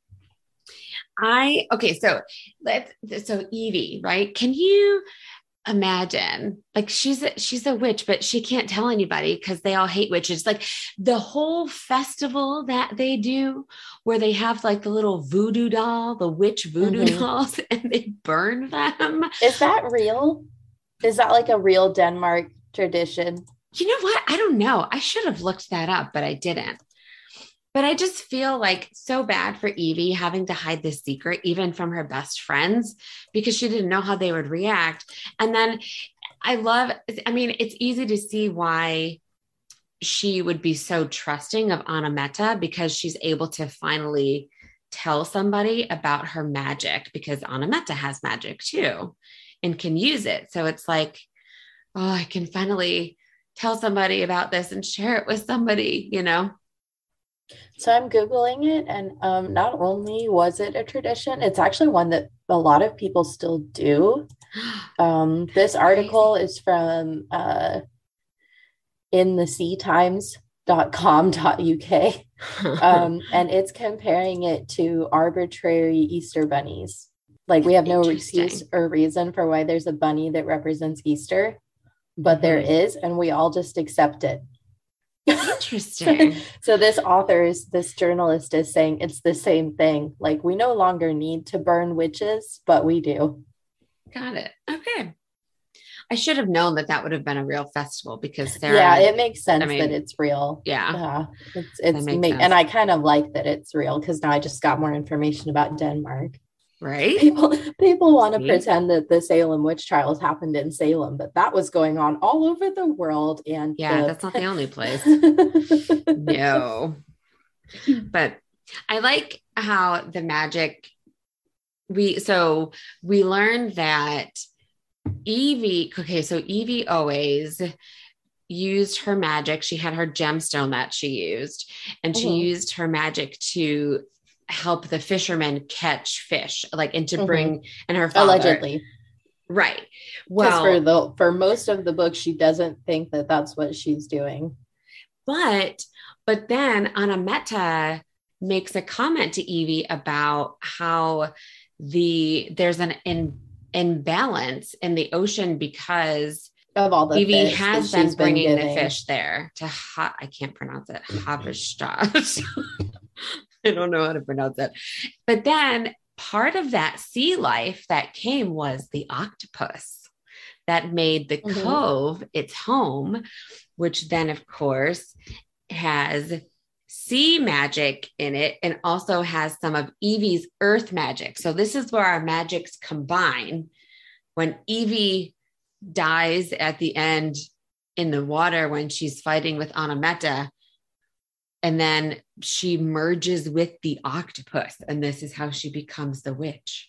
I okay, so let's so Evie, right? Can you imagine like she's a, she's a witch, but she can't tell anybody because they all hate witches. Like the whole festival that they do where they have like the little voodoo doll, the witch voodoo mm-hmm. dolls, and they burn them. Is that real? Is that like a real Denmark tradition? You know what? I don't know. I should have looked that up, but I didn't. But I just feel like so bad for Evie having to hide this secret, even from her best friends, because she didn't know how they would react. And then I love, I mean, it's easy to see why she would be so trusting of Anna Mehta because she's able to finally tell somebody about her magic, because Anna Meta has magic too and can use it. So it's like, oh, I can finally tell somebody about this and share it with somebody, you know? So I'm Googling it, and um, not only was it a tradition, it's actually one that a lot of people still do. Um, this article is from uh, in the sea times dot com dot U K, um, and it's comparing it to arbitrary Easter bunnies. Like, we have no excuse or reason for why there's a bunny that represents Easter, but mm-hmm. there is, and we all just accept it. Interesting. So this author is, this journalist is saying it's the same thing. Like, we no longer need to burn witches, but we do. Got it. Okay. I should have known that that would have been a real festival, because Sarah, yeah, it makes sense I mean, that it's real. Yeah. Yeah. It's, it's make, and I kind of like that it's real, because now I just got more information about Denmark. Right. People, people want to pretend that the Salem witch trials happened in Salem, but that was going on all over the world. And yeah, the... that's not the only place. No. But I like how the magic, we, so we learned that Evie, okay, so Evie always used her magic. She had her gemstone that she used, and she mm-hmm. used her magic to help the fishermen catch fish, like, and to mm-hmm. bring, and her father, allegedly, right? Well, for the for most of the book, she doesn't think that that's what she's doing. But but then Anna Meta makes a comment to Evie about how the there's an in, imbalance in the ocean because of all the Evie fish has been bringing been the fish there to ha- I can't pronounce it Havestad. I don't know how to pronounce it. But then part of that sea life that came was the octopus that made the mm-hmm. cove its home, which then, of course, has sea magic in it and also has some of Evie's earth magic. So this is where our magics combine. When Evie dies at the end in the water when she's fighting with Anna Meta, and then she merges with the octopus, and this is how she becomes the witch.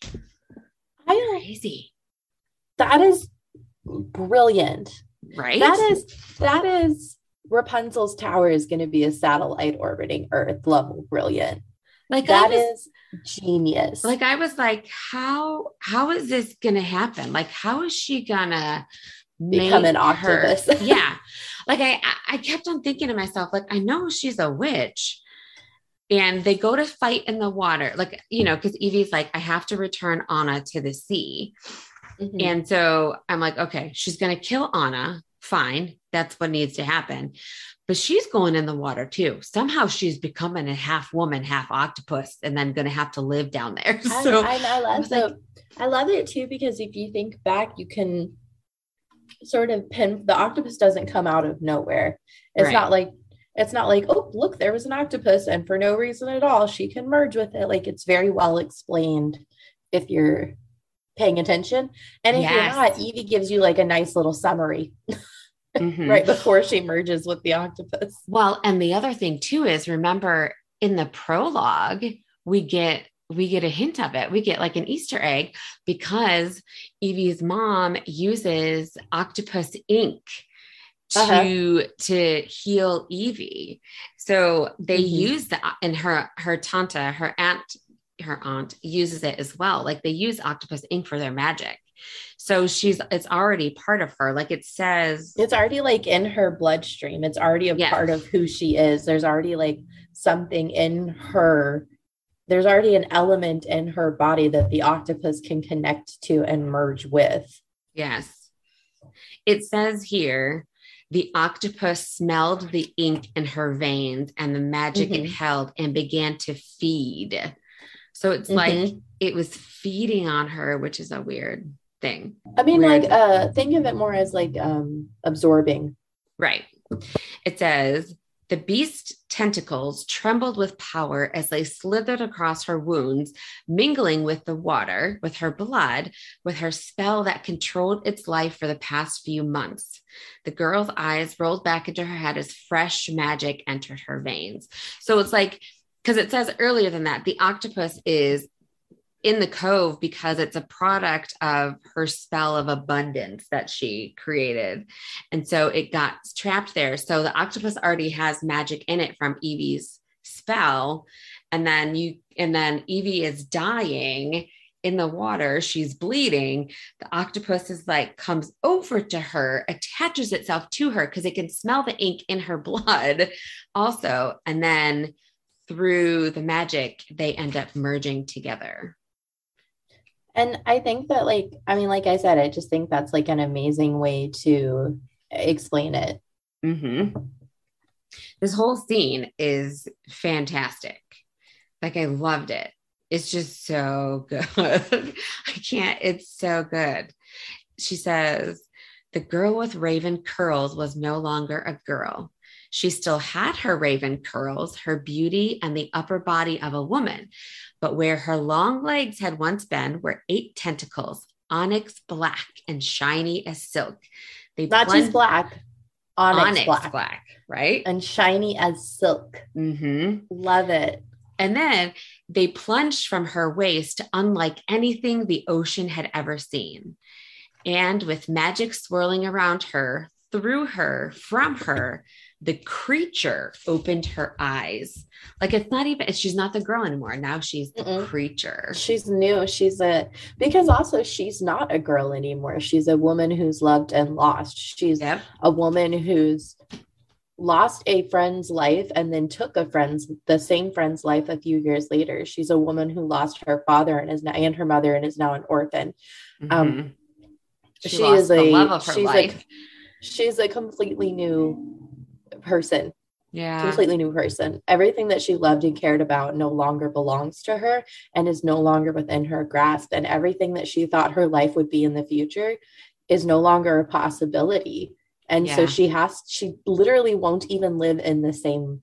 I Crazy. That is brilliant. Right? That is, that is, Rapunzel's tower is going to be a satellite orbiting Earth level brilliant. Like, that was, is genius. Like, I was like, how, how is this going to happen? Like, how is she going to become an octopus? Her, yeah. Like, I, I kept on thinking to myself, like, I know she's a witch, and they go to fight in the water. Like, you know, because Evie's like, I have to return Anna to the sea. Mm-hmm. And so I'm like, okay, she's going to kill Anna. Fine. That's what needs to happen. But she's going in the water too. Somehow she's becoming a half woman, half octopus, and then going to have to live down there. So I, I, I love I, like, I love it too, because if you think back, you can sort of pin, the octopus doesn't come out of nowhere. It's right. not like, it's not like, oh, look, there was an octopus, and for no reason at all, she can merge with it. Like, it's very well explained if you're paying attention. And if yes. you're not, Evie gives you like a nice little summary mm-hmm. right before she merges with the octopus. Well, and the other thing too is, remember in the prologue, we get we get a hint of it. We get like an Easter egg, because Evie's mom uses octopus ink to, uh-huh. to heal Evie. So they mm-hmm. use the, and her, her tanta, her aunt, her aunt uses it as well. Like, they use octopus ink for their magic. So she's, it's already part of her. Like, it says, it's already like in her bloodstream. It's already a yes. part of who she is. There's already like something in her. There's already an element in her body that the octopus can connect to and merge with. Yes. It says here, the octopus smelled the ink in her veins and the magic mm-hmm. it held, and began to feed. So it's mm-hmm. like it was feeding on her, which is a weird thing. I mean, weird. like, uh, think of it more as like um, absorbing. Right. It says, the beast's tentacles trembled with power as they slithered across her wounds, mingling with the water, with her blood, with her spell that controlled its life for the past few months. The girl's eyes rolled back into her head as fresh magic entered her veins. So it's like, because it says earlier than that, the octopus is in the cove because it's a product of her spell of abundance that she created. And so it got trapped there. So the octopus already has magic in it from Evie's spell. And then you, and then Evie is dying in the water. She's bleeding. The octopus is like, comes over to her, attaches itself to her because it can smell the ink in her blood also. And then through the magic, they end up merging together. And I think that, like, I mean, like I said, I just think that's like an amazing way to explain it. Mm-hmm. This whole scene is fantastic. Like, I loved it. It's just so good. I can't, it's so good. She says, the girl with raven curls was no longer a girl. She still had her raven curls, her beauty, and the upper body of a woman. But where her long legs had once been were eight tentacles, onyx black and shiny as silk. They Not blend- just black, onyx, onyx black. black, right? And shiny as silk. Mm-hmm. Love it. And then they plunged from her waist unlike anything the ocean had ever seen. And with magic swirling around her, through her, from her, the creature opened her eyes. Like, it's not even, she's not the girl anymore. Now she's the Mm-mm. creature. She's new. She's a, because also she's not a girl anymore. She's a woman who's loved and lost. She's yep. a woman who's lost a friend's life and then took a friend's, the same friend's life a few years later. She's a woman who lost her father and is now, and her mother and is now an orphan. Mm-hmm. Um, she, she is a, love of her she's life. A, she's a completely new person. Yeah. Completely new person. Everything that she loved and cared about no longer belongs to her and is no longer within her grasp. And everything that she thought her life would be in the future is no longer a possibility. And yeah. so she has, she literally won't even live in the same,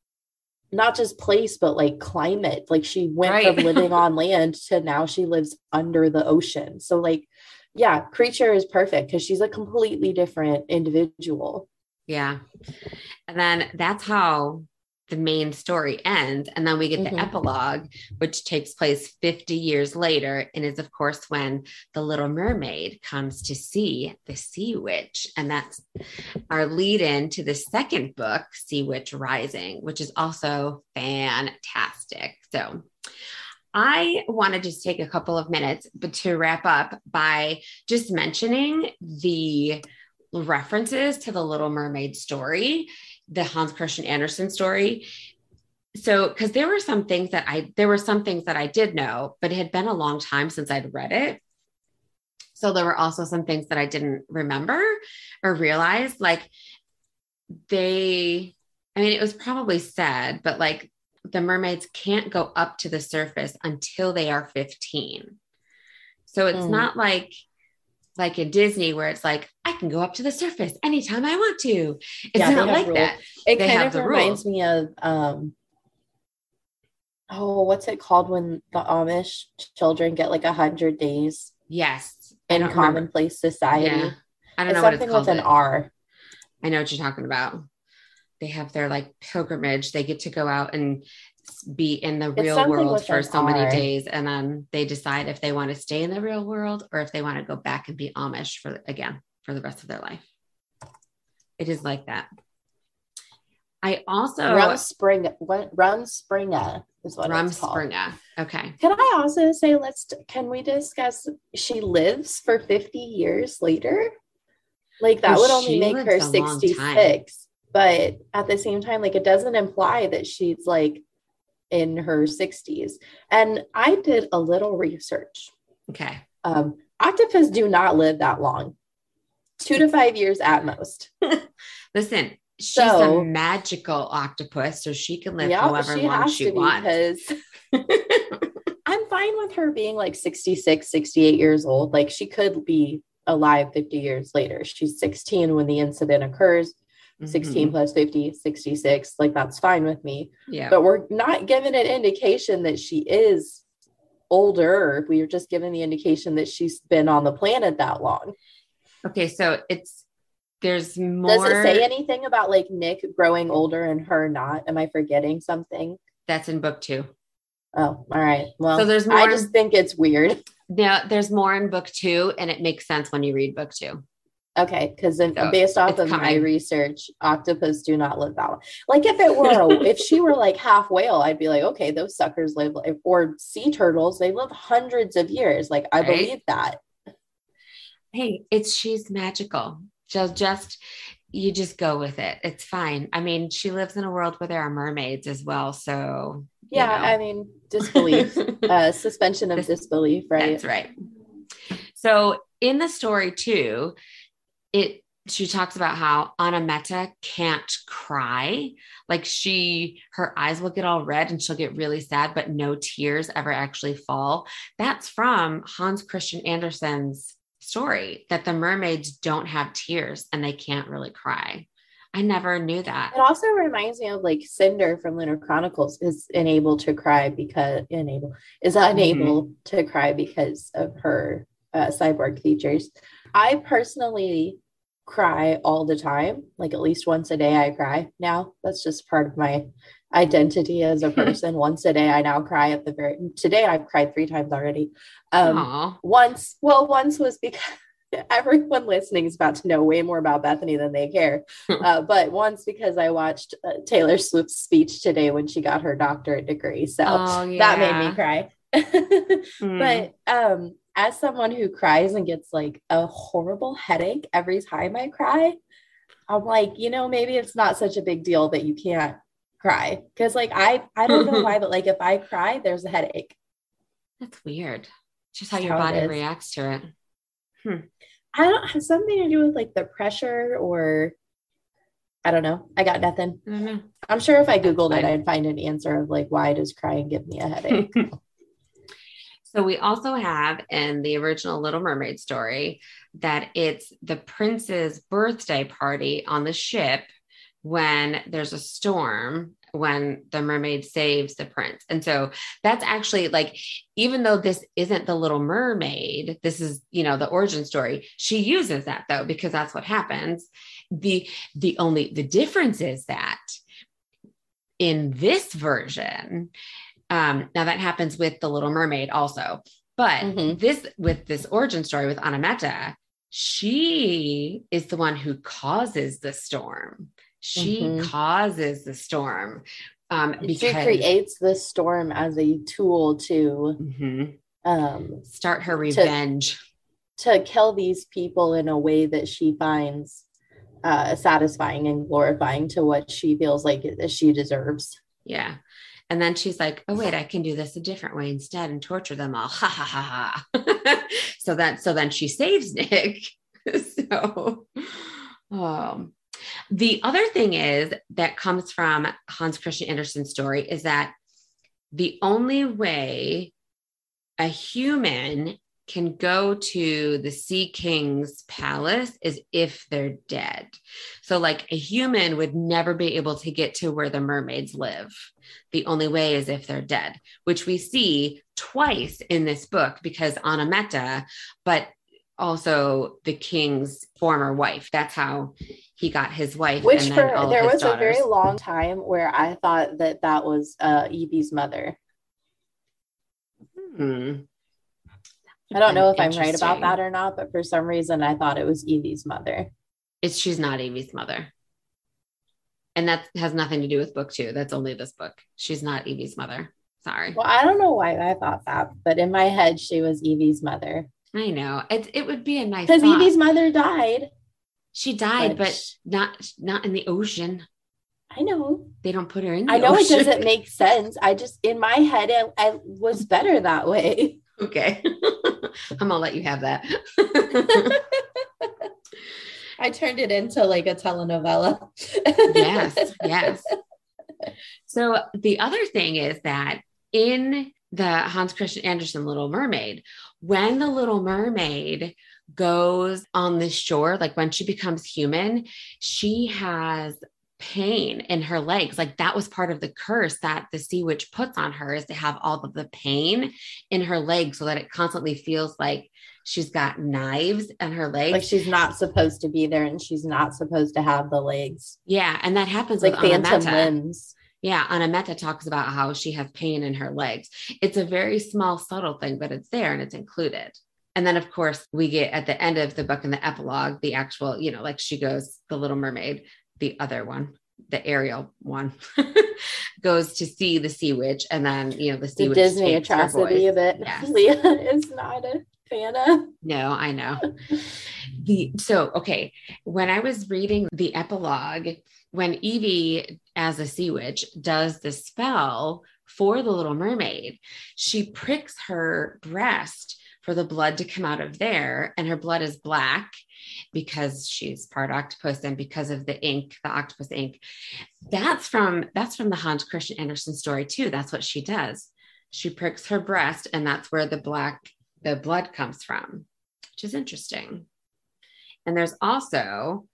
not just place, but like climate. Like she went right. from living on land to now she lives under the ocean. So like, yeah, creature is perfect because she's a completely different individual. Yeah. And then that's how the main story ends. And then we get Mm-hmm. the epilogue, which takes place fifty years later. And is, of course, when the Little Mermaid comes to see the Sea Witch. And that's our lead in to the second book, Sea Witch Rising, which is also fantastic. So I want to just take a couple of minutes but to wrap up by just mentioning the references to the Little Mermaid story, the Hans Christian Andersen story. So, because there were some things that I, there were some things that I did know, but it had been a long time since I'd read it. So there were also some things that I didn't remember or realize, like they, I mean, it was probably said, but like the mermaids can't go up to the surface until they are fifteen. So it's mm. not like, like in Disney where it's like, I can go up to the surface anytime I want to. It's yeah, not like rules. That. It they kind of reminds rules. me of, um, oh, what's it called when the Amish children get like a hundred days? Yes. In commonplace remember. Society. Yeah. I don't it's know what it's it's called. With an R. I know what you're talking about. They have their like pilgrimage. They get to go out and be in the real world for so many days. And then they decide if they want to stay in the real world or if they want to go back and be Amish for again, for the rest of their life. It is like that. I also Rumspringa. What Rumspringa is what it's called. Rumspringa. Okay. Can I also say, let's, can we discuss, she lives for fifty years later? Like that well, would only make her sixty-six. But at the same time, like it doesn't imply that she's like in her sixties. And I did a little research. Okay. Um, octopus do not live that long. Two to five years at most. Listen, she's so, a magical octopus, so she can live yeah, however she long she wants. I'm fine with her being like sixty-six, sixty-eight years old. Like she could be alive fifty years later. She's sixteen when the incident occurs. sixteen mm-hmm. plus fifty, sixty-six, like that's fine with me. Yeah. But we're not given an indication that she is older. We are just given the indication that she's been on the planet that long. Okay, so it's there's more. Does it say anything about like Nick growing older and her not? Am I forgetting something? That's in book two. Oh, all right. Well, So there's more- I just think it's weird. Now, there's more in book two, and it makes sense when you read book two. Okay, because So based off it's of my coming. research, octopus do not live that long. Like if it were, a, if she were like half whale, I'd be like, okay, those suckers live, like, or sea turtles, they live hundreds of years. Like I Right? believe that. Hey, it's she's magical. Just, just you just go with it. It's fine. I mean, she lives in a world where there are mermaids as well. So you Yeah, know. I mean, disbelief, uh, suspension of Dis- disbelief, right? That's right. So in the story too, it she talks about how Anameta can't cry. Like she, her eyes will get all red and she'll get really sad, but no tears ever actually fall. That's from Hans Christian Andersen's story, that the mermaids don't have tears and they can't really cry. I never knew that. It also reminds me of like Cinder from Lunar Chronicles is unable to cry because unable is unable to cry because of her uh, cyborg features. I personally cry all the time, like at least once a day I cry now. That's just part of my identity as a person. Once a day I now cry at the very today I've cried three times already. Um Aw. once well once was because everyone listening is about to know way more about Bethany than they care. Uh, but once because I watched uh, Taylor Swift's speech today when she got her doctorate degree. So Oh, that made yeah. me cry. Hmm. But um, as someone who cries and gets like a horrible headache every time I cry, I'm like, you know, maybe it's not such a big deal that you can't cry. Because like I, I don't know why, but like if I cry, there's a headache. That's weird. Just how That's your how it body is. reacts to it. I don't have something to do with like the pressure or I don't know. I got nothing. I don't know. I'm sure if I Googled it, fine. I'd find an answer of like, why does crying give me a headache? So we also have in the original Little Mermaid story that it's the prince's birthday party on the ship when there's a storm, when the mermaid saves the prince. And so that's actually like, even though this isn't the Little Mermaid, this is, you know, the origin story, she uses that though, because that's what happens. The, the only, the difference is that in this version, um, now that happens with the Little Mermaid also, but Mhm. this, with this origin story with Anameta, she is the one who causes the storm. She Mhm. causes the storm. Um, She because creates the storm as a tool to Mhm. um, start her revenge. to kill these people in a way that she finds uh, satisfying and glorifying to what she feels like she deserves. Yeah. And then she's like, oh, wait, I can do this a different way instead and torture them all. Ha ha ha ha. so that, so then she saves Nick. so, um, the other thing is that comes from Hans Christian Andersen's story is that the only way a human can go to the Sea King's palace is if they're dead. So like a human would never be able to get to where the mermaids live. The only way is if they're dead, which we see twice in this book because Anameta, but also the king's former wife. That's how he got his wife. Which and then for all of there his was daughters. a very long time where I thought that that was uh, Evie's mother. Hmm. I don't know if I'm right about Interesting. that or not, but for some reason I thought it was Evie's mother. It's she's not Evie's mother. And that has nothing to do with book two. That's only this book. She's not Evie's mother. Sorry. Well, I don't know why I thought that, but in my head she was Evie's mother I know. It, it would be a nice because thought. Evie's mother died. She died, but- but not not in the ocean. I know. They don't put her in the I know it ocean. doesn't make sense. I just in my head it, I was better that way. Okay. I'm gonna let you have that. I turned it into like a telenovela. yes, yes. So the other thing is that in the Hans Christian Andersen Little Mermaid, when the Little Mermaid goes on the shore, like when she becomes human, she has pain in her legs. Like that was part of the curse that the sea witch puts on her, is to have all of the pain in her legs so that it constantly feels like she's got knives in her legs. Like she's not supposed to be there and she's not supposed to have the legs. Yeah. And that happens Like with phantom Anameta. limbs. Yeah, Anameta talks about how she has pain in her legs. It's a very small, subtle thing, but it's there and it's included. And then, of course, we get at the end of the book in the epilogue, the actual, you know, like she goes, the Little Mermaid, the other one, the Ariel one, goes to see the Sea Witch. And then, you know, the Sea The Witch Disney takes her atrocity boys. that Yes. Leah is not a fan of. No, I know. The so okay, when I was reading the epilogue, when Evie as a Sea Witch does the spell for the Little Mermaid, she pricks her breast for the blood to come out of there, and her blood is black because she's part octopus and because of the ink, the octopus ink. That's from that's from the Hans Christian Andersen story too. That's what she does. She pricks her breast, and that's where the black the blood comes from, which is interesting. And there's also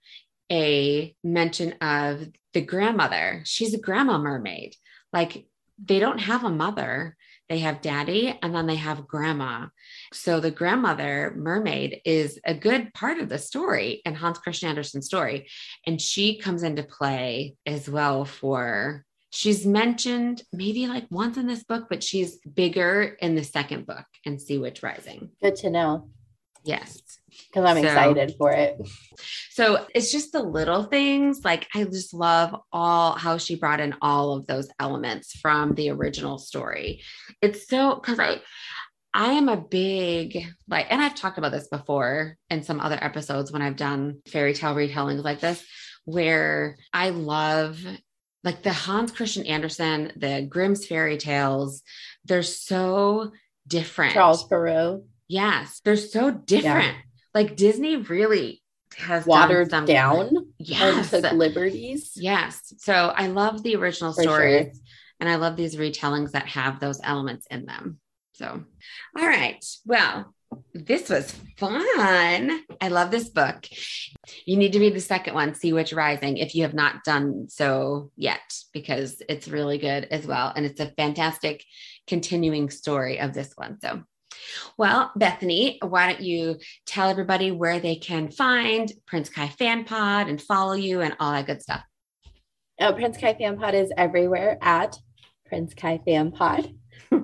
a mention of the grandmother. She's a grandma mermaid. Like, they don't have a mother. They have daddy, and then they have grandma. So the grandmother mermaid is a good part of the story and Hans Christian Andersen's story. And she comes into play as well for, she's mentioned maybe like once in this book, but she's bigger in the second book in Sea Witch Rising. Good to know. Yes. Because I'm So- excited for it. So it's just the little things. Like, I just love all how she brought in all of those elements from the original story. It's so, because I, I am a big, like, and I've talked about this before in some other episodes when I've done fairy tale retellings like this, where I love like the Hans Christian Andersen, the Grimm's fairy tales. They're so different. Charles Perrault. Yes, they're so different. Like, Disney really has Watered done some, down. Yes. And took liberties. Yes. So I love the original For stories, sure. and I love these retellings that have those elements in them. So, all right. Well, this was fun. I love this book. You need to read the second one, Sea Witch Rising, if you have not done so yet, because it's really good as well. And it's a fantastic continuing story of this one. So, well, Bethany, why don't you tell everybody where they can find Prince Kai Fan Pod and follow you and all that good stuff? Oh, Prince Kai Fan Pod is everywhere at Prince Kai Fan Pod.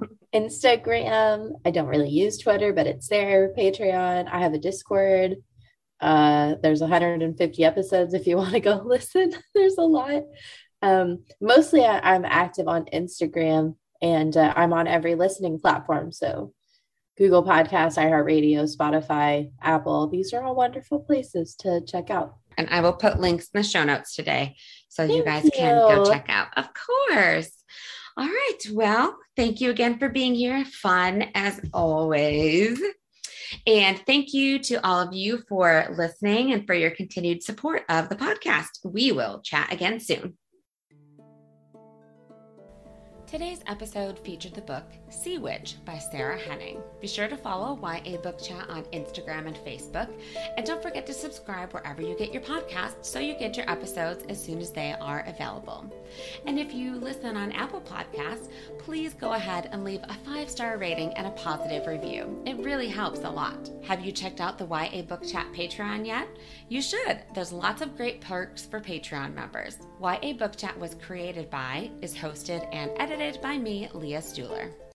Instagram. I don't really use Twitter, but it's there. Patreon. I have a Discord. Uh, there's one hundred fifty episodes if you want to go listen. There's a lot. Um, mostly I, I'm active on Instagram, and uh, I'm on every listening platform. So Google Podcasts, iHeartRadio, Spotify, Apple. These are all wonderful places to check out. And I will put links in the show notes today so you Thank guys can go you. check out. Of course. All right. Well, thank you again for being here. Fun as always. And thank you to all of you for listening and for your continued support of the podcast. We will chat again soon. Today's episode featured the book Sea Witch by Sarah Henning. Be sure to follow Y A Book Chat on Instagram and Facebook. And don't forget to subscribe wherever you get your podcasts so you get your episodes as soon as they are available. And if you listen on Apple Podcasts, please go ahead and leave a five-star rating and a positive review. It really helps a lot. Have you checked out the Y A Book Chat Patreon yet? You should. There's lots of great perks for Patreon members. Y A Book Chat was created by, is hosted, and edited by me, Leah Stuhler.